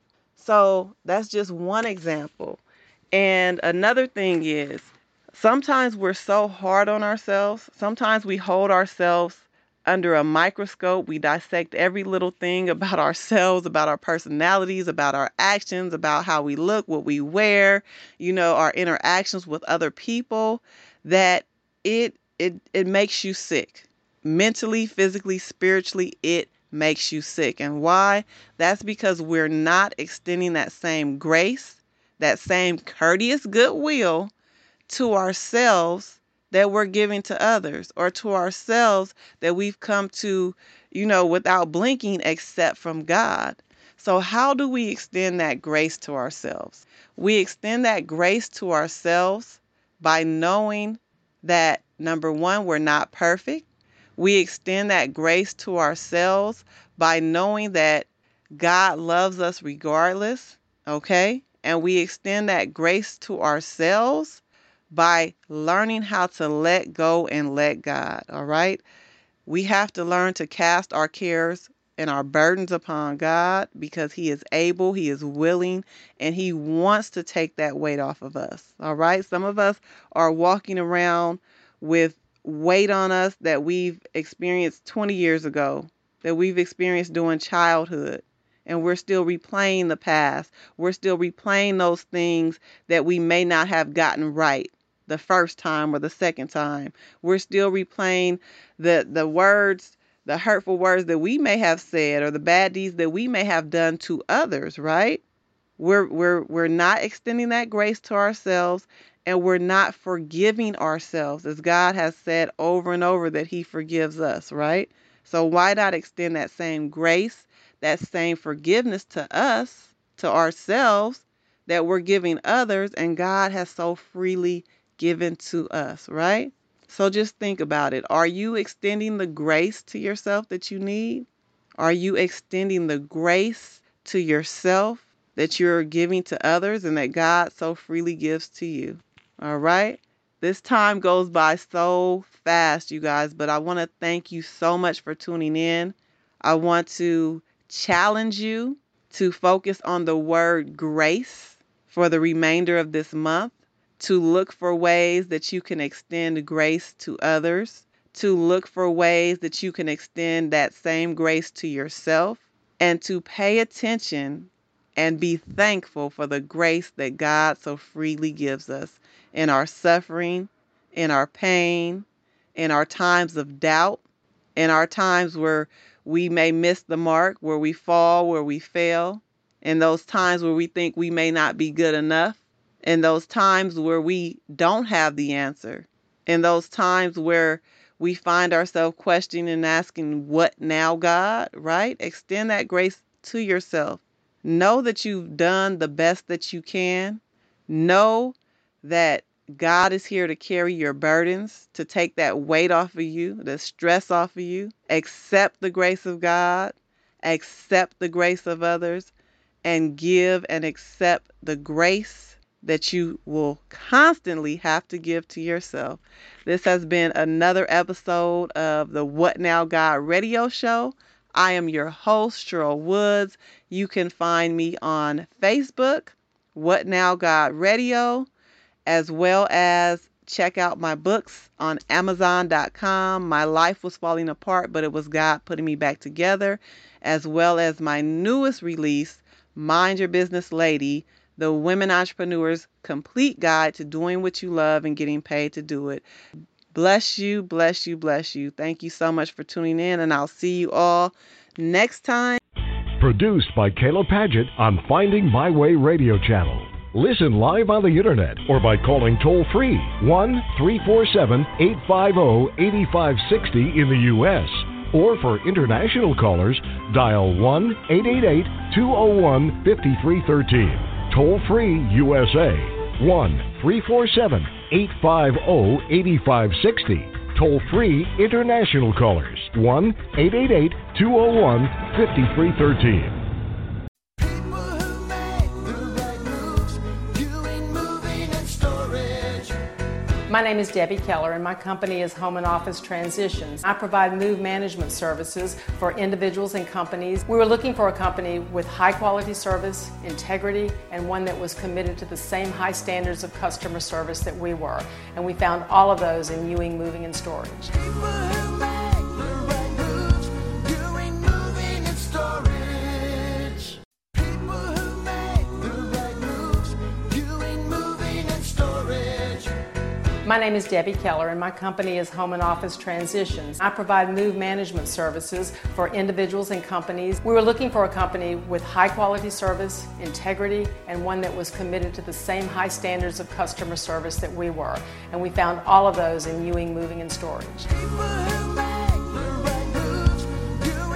So that's just one example. And another thing is, sometimes we're so hard on ourselves. Sometimes we hold ourselves under a microscope. We dissect every little thing about ourselves, about our personalities, about our actions, about how we look, what we wear, you know, our interactions with other people, that it it it makes you sick. Mentally, physically, spiritually, it makes you sick. And why? That's because we're not extending that same grace, that same courteous goodwill to ourselves that we're giving to others, or to ourselves that we've come to you know, without blinking except from God. So how do we extend that grace to ourselves? We extend that grace to ourselves by knowing that, number one, we're not perfect. We extend that grace to ourselves by knowing that God loves us regardless, okay? And we extend that grace to ourselves by learning how to let go and let God, all right? We have to learn to cast our cares and our burdens upon God because He is able, He is willing, and He wants to take that weight off of us, all right? Some of us are walking around with weight on us that we've experienced twenty years ago, that we've experienced during childhood. And we're still replaying the past. We're still replaying those things that we may not have gotten right the first time or the second time. We're still replaying the, the words, the hurtful words that we may have said or the bad deeds that we may have done to others, right? We're, we're, we're not extending that grace to ourselves, and we're not forgiving ourselves, as God has said over and over that He forgives us, right? So why not extend that same grace, that same forgiveness to us, to ourselves, that we're giving others, and God has so freely given to us, right? So just think about it. Are you extending the grace to yourself that you need? Are you extending the grace to yourself that you're giving to others and that God so freely gives to you? All right? This time goes by so fast, you guys, but I want to thank you so much for tuning in. I want to challenge you to focus on the word grace for the remainder of this month, to look for ways that you can extend grace to others, to look for ways that you can extend that same grace to yourself, and to pay attention and be thankful for the grace that God so freely gives us in our suffering, in our pain, in our times of doubt, in our times where we may miss the mark, where we fall, where we fail, in those times where we think we may not be good enough, in those times where we don't have the answer, in those times where we find ourselves questioning and asking, what now, God, right? Extend that grace to yourself. Know that you've done the best that you can. Know that God is here to carry your burdens, to take that weight off of you, the stress off of you. Accept the grace of God, accept the grace of others, and give and accept the grace that you will constantly have to give to yourself. This has been another episode of the What Now God radio show. I am your host, Cheryl Woods. You can find me on Facebook, What Now God Radio, as well as check out my books on amazon dot com. My life was falling apart, but it was God putting me back together, as well as my newest release, Mind Your Business Lady, the Women Entrepreneurs Complete Guide to Doing What You Love and Getting Paid to Do It. Bless you, bless you, bless you. Thank you so much for tuning in, and I'll see you all next time. Produced by Kayla Paget on Finding My Way Radio Channel. Listen live on the internet or by calling toll-free one three four seven, eight five zero, eight five six zero in the U S Or for international callers, dial one eight eight eight, two zero one, five three one three. Toll-free U S A, one three four seven, eight five zero, eight five six zero. Toll-free international callers, one eight eight eight, two zero one, five three one three. My name is Debbie Keller, and my company is Home and Office Transitions. I provide move management services for individuals and companies. We were looking for a company with high quality service, integrity, and one that was committed to the same high standards of customer service that we were. And we found all of those in Ewing Moving and Storage. My name is Debbie Keller, and my company is Home and Office Transitions. I provide move management services for individuals and companies. We were looking for a company with high quality service, integrity, and one that was committed to the same high standards of customer service that we were. And we found all of those in Ewing Moving and Storage.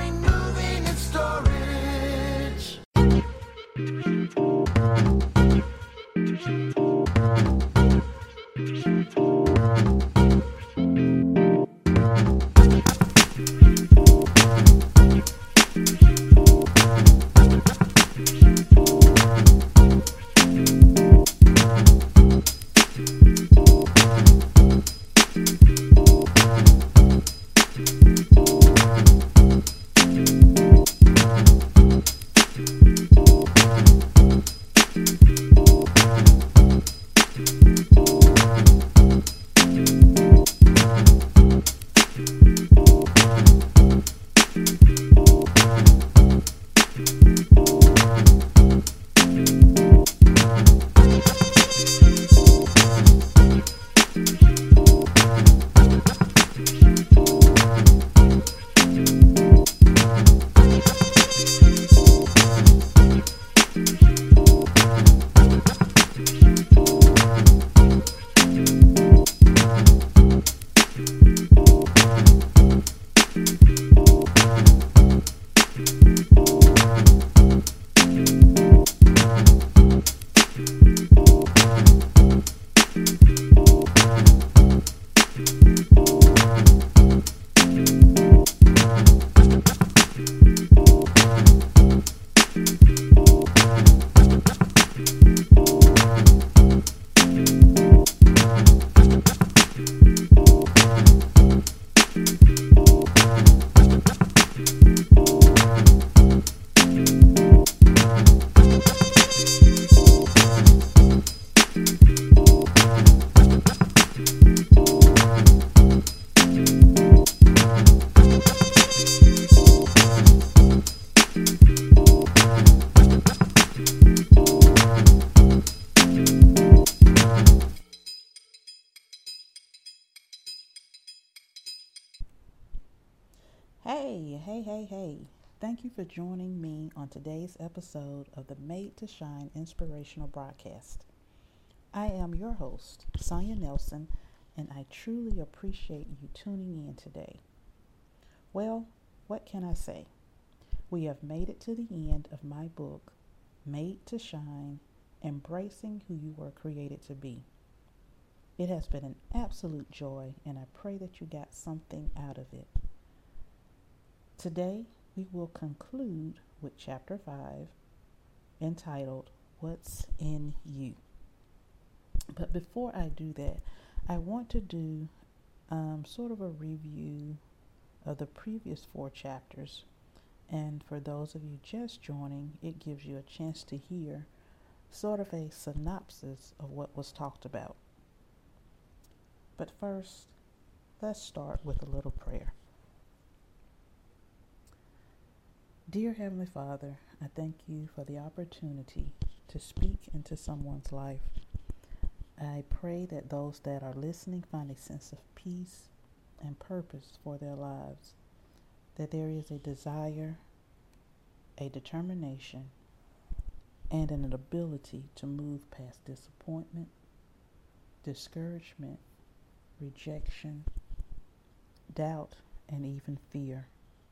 Thank you for joining me on today's episode of the Made to Shine Inspirational Broadcast. I am your host, Sonia Nelson, and I truly appreciate you tuning in today. Well, what can I say? We have made it to the end of my book, Made to Shine, Embracing Who You Were Created to Be. It has been an absolute joy, and I pray that you got something out of it. Today, we will conclude with Chapter five, entitled, What's in You? But before I do that, I want to do um, sort of a review of the previous four chapters. And for those of you just joining, it gives you a chance to hear sort of a synopsis of what was talked about. But first, let's start with a little prayer. Dear Heavenly Father, I thank you for the opportunity to speak into someone's life. I pray that those that are listening find a sense of peace and purpose for their lives, that there is a desire, a determination, and an ability to move past disappointment, discouragement, rejection, doubt, and even fear.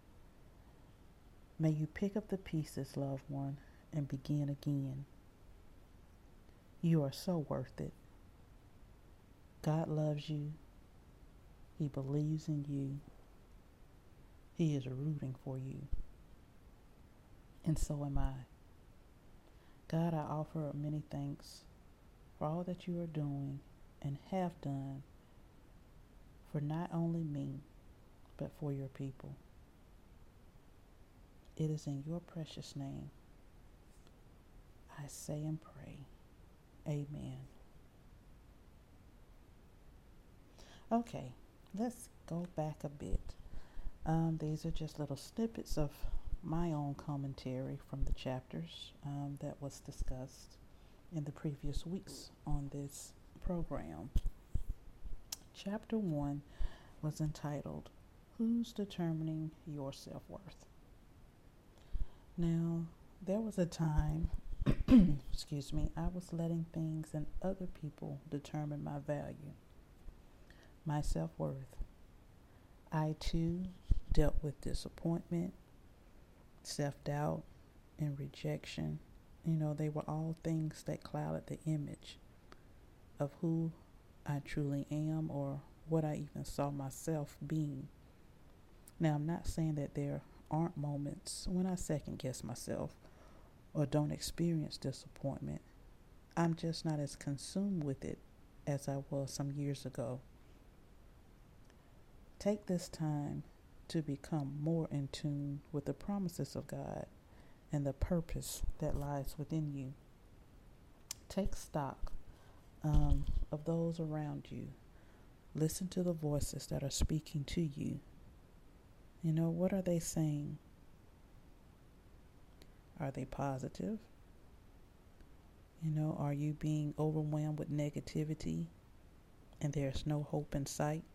May you pick up the pieces, loved one, and begin again. You are so worth it. God loves you. He believes in you. He is rooting for you. And so am I. God, I offer up many thanks for all that you are doing and have done for not only me, but for your people. It is in your precious name I say and pray. Amen. Okay, let's go back a bit. Um, these are just little snippets of my own commentary from the chapters um, that was discussed in the previous weeks on this program. Chapter one was entitled, Who's Determining Your Self-Worth? Now, there was a time, excuse me, I was letting things and other people determine my value, my self-worth. I, too, dealt with disappointment, self-doubt, and rejection. You know, they were all things that clouded the image of who I truly am or what I even saw myself being. Now, I'm not saying that there aren't moments when I second guess myself or don't experience disappointment. I'm just not as consumed with it as I was some years ago. Take this time to become more in tune with the promises of God and the purpose that lies within you. Take stock um, of those around you. Listen to the voices that are speaking to you. You know, what are they saying? Are they positive? You know, are you being overwhelmed with negativity and there's no hope in sight?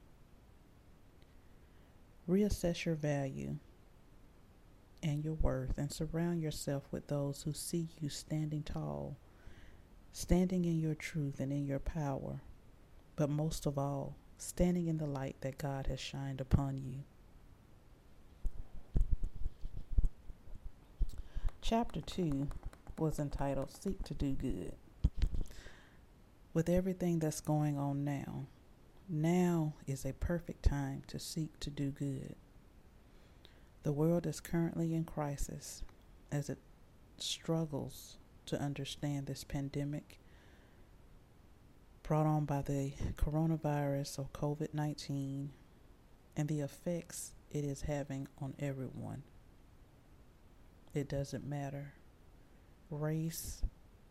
Reassess your value and your worth and surround yourself with those who see you standing tall, standing in your truth and in your power, but most of all, standing in the light that God has shined upon you. Chapter two was entitled, Seek to Do Good. With everything that's going on now, now is a perfect time to seek to do good. The world is currently in crisis as it struggles to understand this pandemic brought on by the coronavirus or covid nineteen and the effects it is having on everyone. It doesn't matter. Race,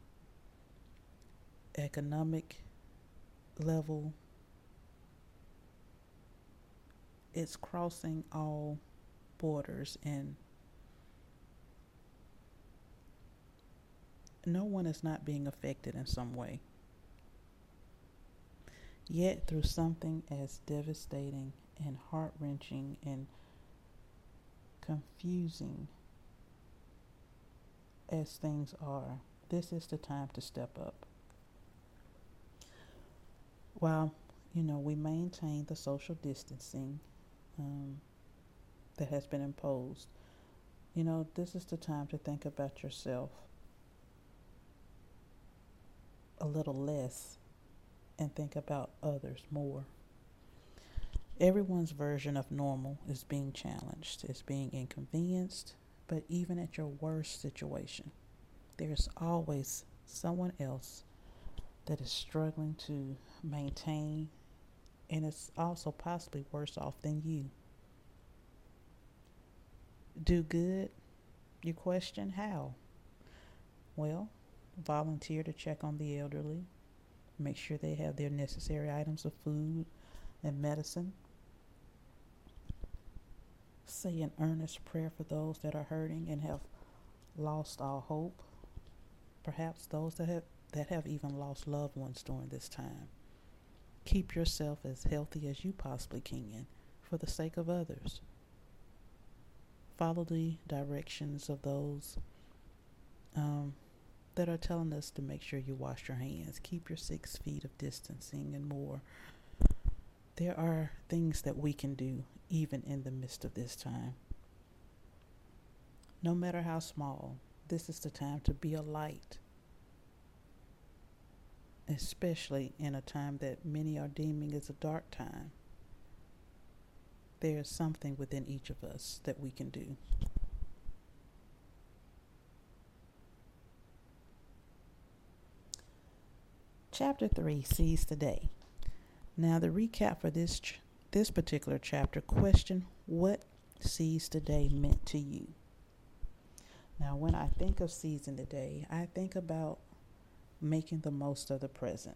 economic level, it's crossing all borders, and no one is not being affected in some way. Yet through something as devastating and heart-wrenching and confusing as things are, this is the time to step up. While, you know, we maintain the social distancing um, that has been imposed, you know, this is the time to think about yourself a little less and think about others more. Everyone's version of normal is being challenged, is being inconvenienced, but even at your worst situation, there's always someone else that is struggling to maintain and is also possibly worse off than you. Do good? You question how? Well, volunteer to check on the elderly, make sure they have their necessary items of food and medicine. Say an earnest prayer for those that are hurting and have lost all hope. Perhaps those that have that have even lost loved ones during this time. Keep yourself as healthy as you possibly can for the sake of others. Follow the directions of those um, that are telling us to make sure you wash your hands. Keep your six feet of distancing and more. There are things that we can do even in the midst of this time. No matter how small, this is the time to be a light. Especially in a time that many are deeming as a dark time. There is something within each of us that we can do. Chapter three, Seize the Day. Now the recap for this ch- this particular chapter, question what seize the day meant to you. Now when I think of seizing the day, I think about making the most of the present.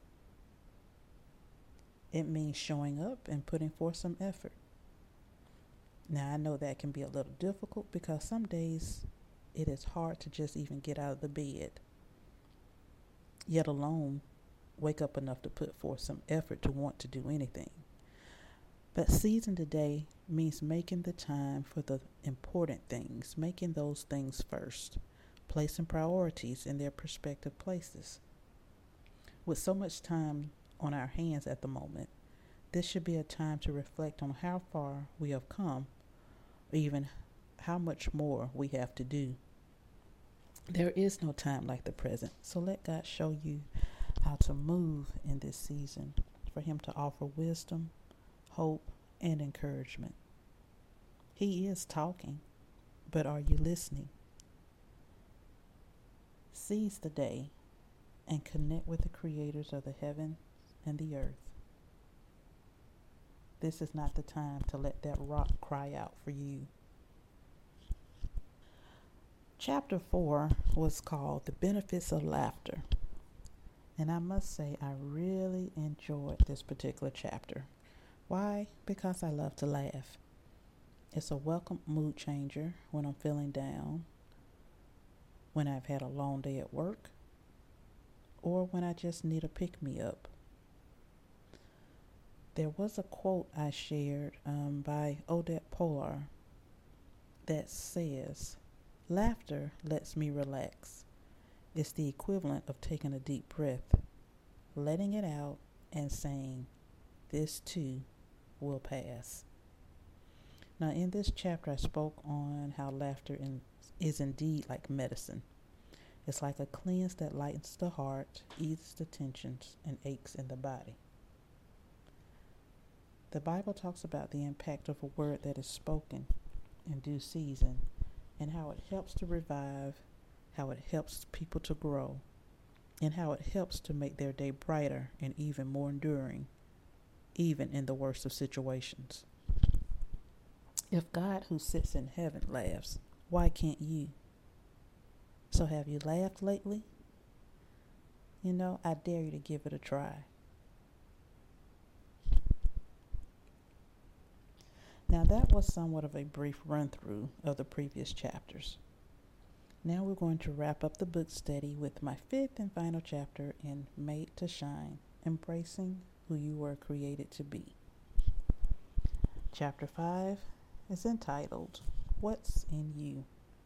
It means showing up and putting forth some effort. Now I know that can be a little difficult because some days it is hard to just even get out of the bed, yet alone wake up enough to put forth some effort to want to do anything. But seizing the day means making the time for the important things, making those things first, placing priorities in their prospective places. With so much time on our hands at the moment, this should be a time to reflect on how far we have come, or even how much more we have to do. There is no time like the present, so let God show you how to move in this season for Him to offer wisdom, hope, and encouragement. He is talking, but are you listening? Seize the day and connect with the creators of the heaven and the earth. This is not the time to let that rock cry out for you. Chapter four was called The Benefits of Laughter. And I must say, I really enjoyed this particular chapter. Why? Because I love to laugh. It's a welcome mood changer when I'm feeling down, when I've had a long day at work, or when I just need a pick-me-up. There was a quote I shared um, by Odette Polar that says, "Laughter lets me relax. It's the equivalent of taking a deep breath, letting it out, and saying, 'This too will pass.'" Now, in this chapter, I spoke on how laughter in, is indeed like medicine. It's like a cleanse that lightens the heart, eases the tensions and aches in the body. The Bible talks about the impact of a word that is spoken in due season and how it helps to revive, how it helps people to grow, and how it helps to make their day brighter and even more enduring, even in the worst of situations. If God who sits in heaven laughs, why can't you? So have you laughed lately? You know, I dare you to give it a try. Now that was somewhat of a brief run through of the previous chapters. Now we're going to wrap up the book study with my fifth and final chapter in Made to Shine, Embracing Who You Were Created to Be. Chapter five is entitled what's in you?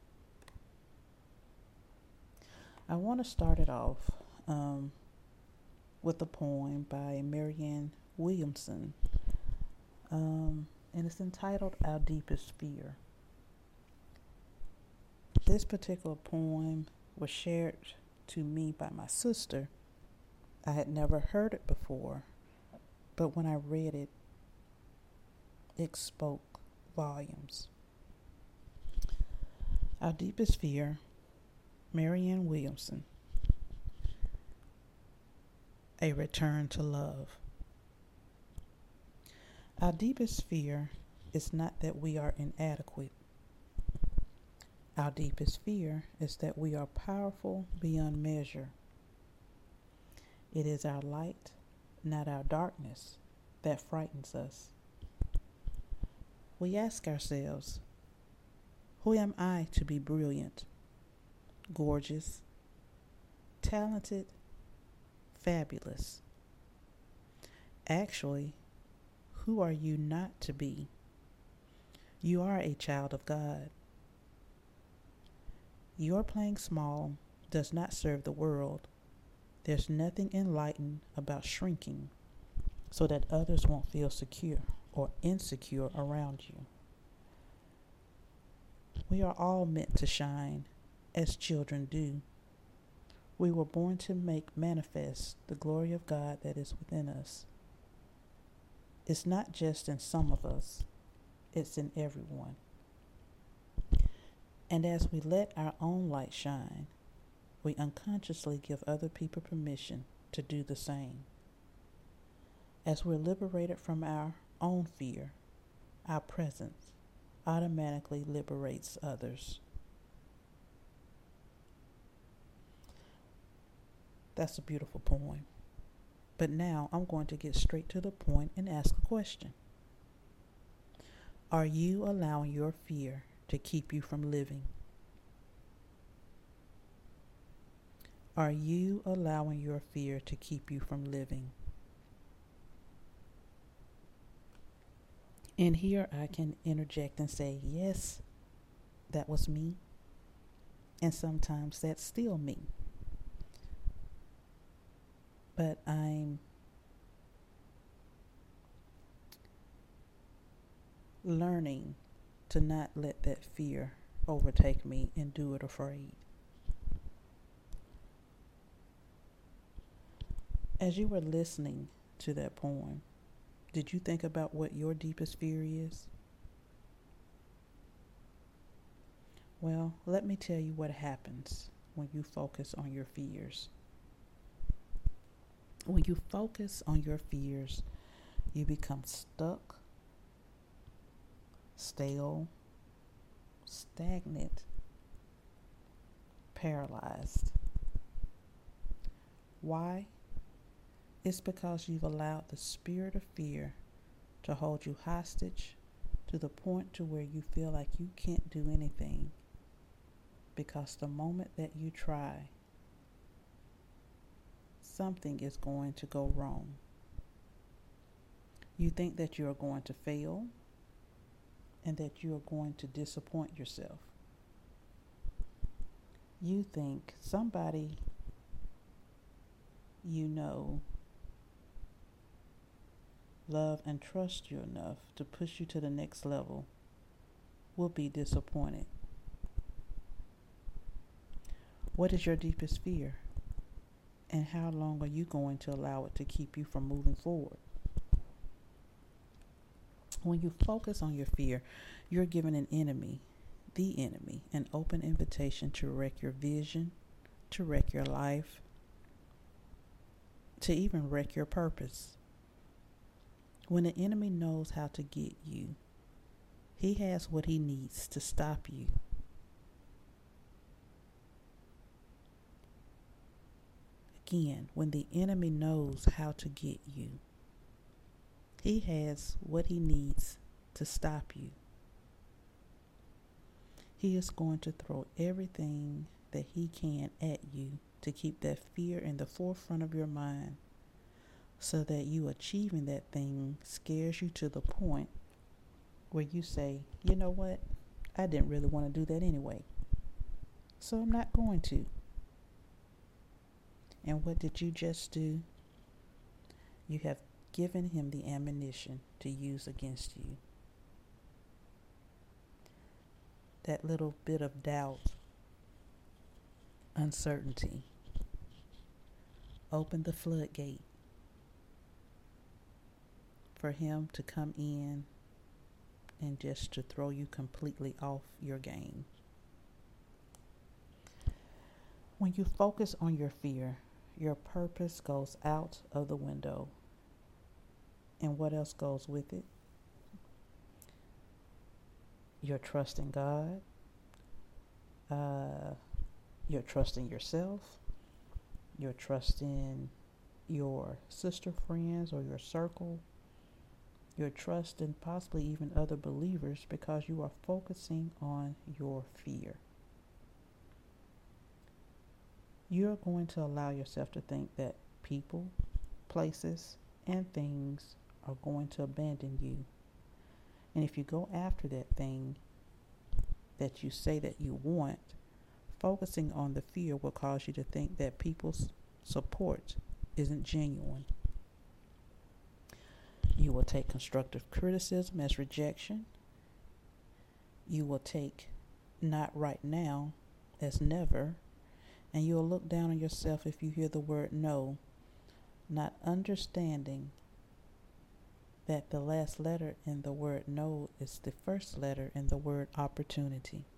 I want to start it off um, with a poem by Marianne Williamson, um, and it's entitled Our Deepest Fear. This particular poem was shared to me by my sister. I had never heard it before, but when I read it, it spoke volumes. Our Deepest Fear, Marianne Williamson. A return to love. Our deepest fear is not that we are inadequate. Our deepest fear is that we are powerful beyond measure. It is our light, not our darkness, that frightens us. We ask ourselves, who am I to be brilliant, gorgeous, talented, fabulous? Actually, who are you not to be? You are a child of God. Your playing small does not serve the world. There's nothing enlightened about shrinking so that others won't feel secure or insecure around you. We are all meant to shine, as children do. We were born to make manifest the glory of God that is within us. It's not just in some of us, it's in everyone. And as we let our own light shine, we unconsciously give other people permission to do the same. As we're liberated from our own fear, our presence automatically liberates others. That's a beautiful poem. But now I'm going to get straight to the point and ask a question. Are you allowing your fear to keep you from living? Are you allowing your fear to keep you from living? And here I can interject and say, yes, that was me. And sometimes that's still me. But I'm learning to not let that fear overtake me and do it afraid. As you were listening to that poem, did you think about what your deepest fear is? Well, let me tell you what happens when you focus on your fears. When you focus on your fears, you become stuck, stale, stagnant, paralyzed. Why? It's because you've allowed the spirit of fear to hold you hostage to the point to where you feel like you can't do anything, because the moment that you try, something is going to go wrong. You think that you are going to fail and that you are going to disappoint yourself. You think somebody you know love and trust you enough to push you to the next level will be disappointed. What is your deepest fear? And how long are you going to allow it to keep you from moving forward? When you focus on your fear, you're giving an enemy, the enemy, an open invitation to wreck your vision, to wreck your life, to even wreck your purpose. When the enemy knows how to get you, he has what he needs to stop you. Again, when the enemy knows how to get you, he has what he needs to stop you. He is going to throw everything that he can at you to keep that fear in the forefront of your mind, so that you achieving that thing scares you to the point where you say, you know what, I didn't really want to do that anyway. So I'm not going to. And what did you just do? You have given him the ammunition to use against you. That little bit of doubt, uncertainty, open the floodgate for him to come in and just to throw you completely off your game. When you focus on your fear, your purpose goes out of the window. And what else goes with it? Your trust in God, uh, your trust in yourself, your trust in your sister friends or your circle, your trust in possibly even other believers, because you are focusing on your fear. You're going to allow yourself to think that people, places, and things are going to abandon you. And if you go after that thing that you say that you want, focusing on the fear will cause you to think that people's support isn't genuine. You will take constructive criticism as rejection. You will take not right now as never. And you will look down on yourself if you hear the word no, not understanding that the last letter in the word no is the first letter in the word opportunity.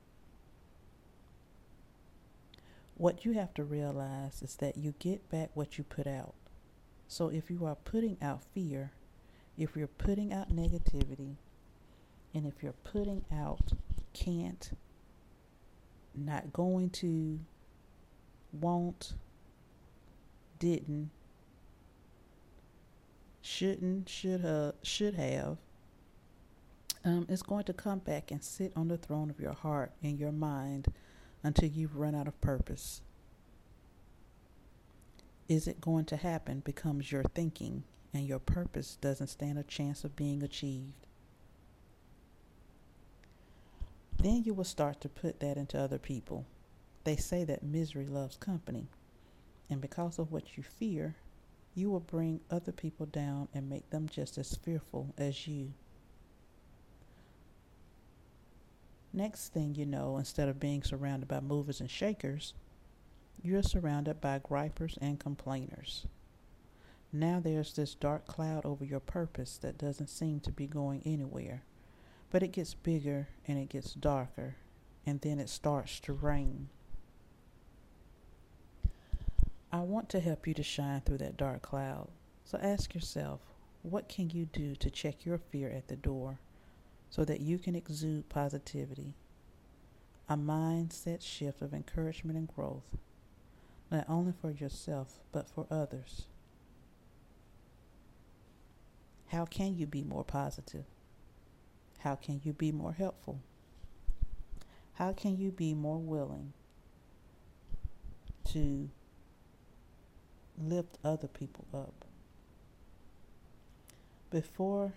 What you have to realize is that you get back what you put out. So if you are putting out fear, if you're putting out negativity, and if you're putting out can't, not going to, won't, didn't, shouldn't, should have, should have, um, it's going to come back and sit on the throne of your heart and your mind until you've run out of purpose. Is it going to happen becomes your thinking, and your purpose doesn't stand a chance of being achieved. Then you will start to put that into other people. They say that misery loves company, and because of what you fear, you will bring other people down and make them just as fearful as you. Next thing you know, instead of being surrounded by movers and shakers, you're surrounded by gripers and complainers. Now there's this dark cloud over your purpose that doesn't seem to be going anywhere, but it gets bigger and it gets darker, and then it starts to rain. I want to help you to shine through that dark cloud. So ask yourself, what can you do to check your fear at the door so that you can exude positivity, a mindset shift of encouragement and growth, not only for yourself, but for others? How can you be more positive? How can you be more helpful? How can you be more willing to lift other people up? Before,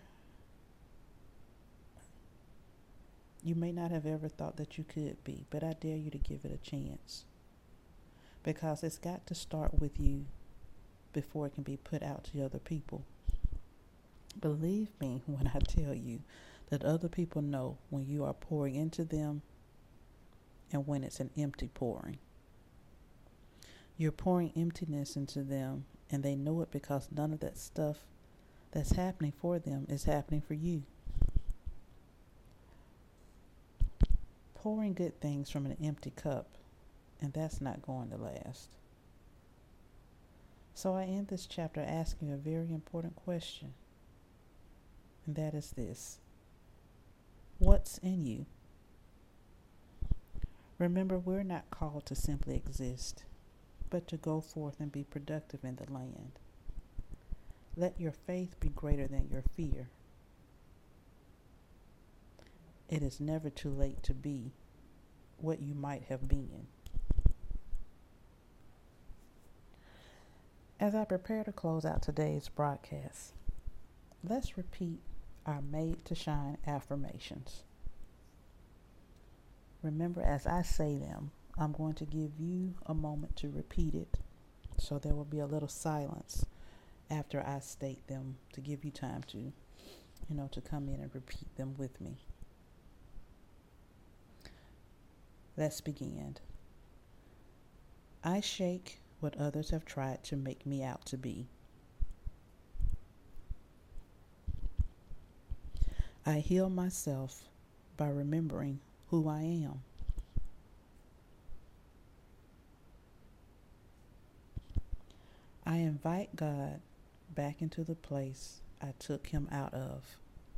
you may not have ever thought that you could be, but I dare you to give it a chance, because it's got to start with you before it can be put out to other people. Believe me when I tell you that other people know when you are pouring into them and when it's an empty pouring. You're pouring emptiness into them, and they know it because none of that stuff that's happening for them is happening for you. Pouring good things from an empty cup, and that's not going to last. So I end this chapter asking a very important question, and that is this: what's in you? Remember, we're not called to simply exist, but to go forth and be productive in the land. Let your faith be greater than your fear. It is never too late to be what you might have been. As I prepare to close out today's broadcast, let's repeat our Made to Shine affirmations. Remember, as I say them, I'm going to give you a moment to repeat it. So there will be a little silence after I state them to give you time to, you know, to come in and repeat them with me. Let's begin. I shake what others have tried to make me out to be. I heal myself by remembering who I am. I invite God back into the place I took him out of.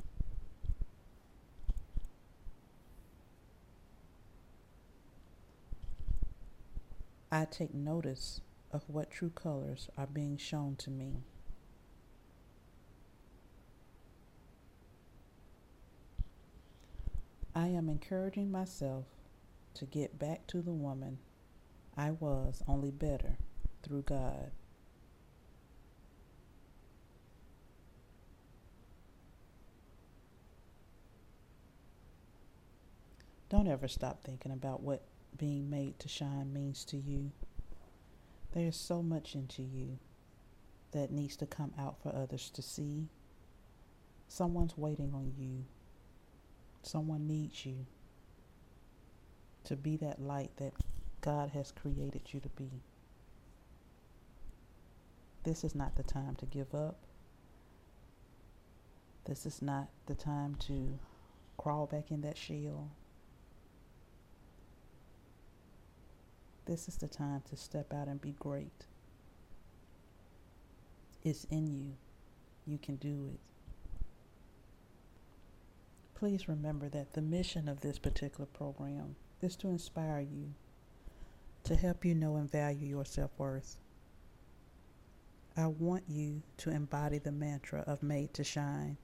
I take notice of what true colors are being shown to me. I am encouraging myself to get back to the woman I was, only better, through God. Don't ever stop thinking about what being made to shine means to you. There is so much into you that needs to come out for others to see. Someone's waiting on you. Someone needs you to be that light that God has created you to be. This is not the time to give up. This is not the time to crawl back in that shell. This is the time to step out and be great. It's in you. You can do it. Please remember that the mission of this particular program is to inspire you, to help you know and value your self-worth. I want you to embody the mantra of Made to Shine.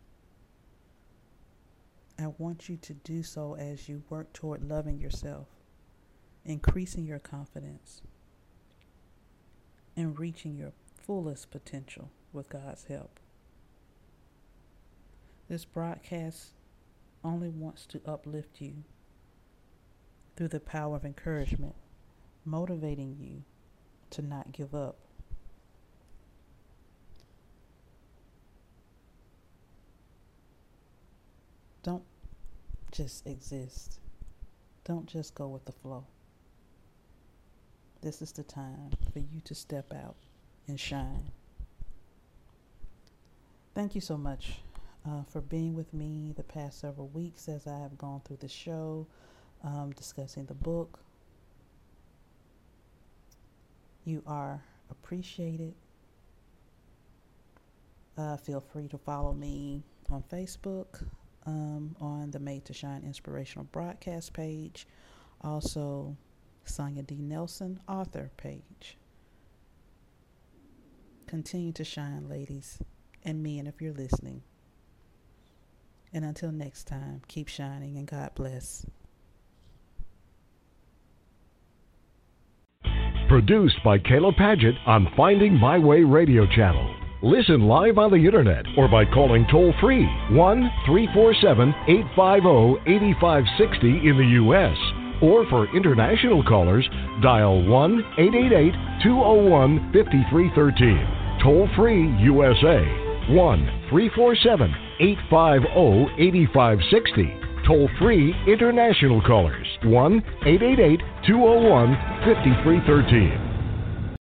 I want you to do so as you work toward loving yourself, increasing your confidence, and reaching your fullest potential with God's help. This broadcast only wants to uplift you through the power of encouragement, motivating you to not give up. Don't just exist. Don't just go with the flow. This is the time for you to step out and shine. Thank you so much uh, for being with me the past several weeks as I have gone through the show, um, discussing the book. You are appreciated. Uh, feel free to follow me on Facebook, um, on the Made to Shine Inspirational Broadcast page. Also, Sonia D. Nelson author page. Continue to shine, ladies, and men if you're listening. And until next time, keep shining and God bless. Produced by Kayla Paget on Finding My Way Radio Channel. Listen live on the internet or by calling toll-free one three four seven, eight five zero, eight five six zero in the U S Or for international callers, dial one eight eight eight, two zero one, five three one three. Toll-free U S A, one three four seven, eight five zero, eight five six zero. Toll-free international callers, one eight eight eight, two zero one, five three one three.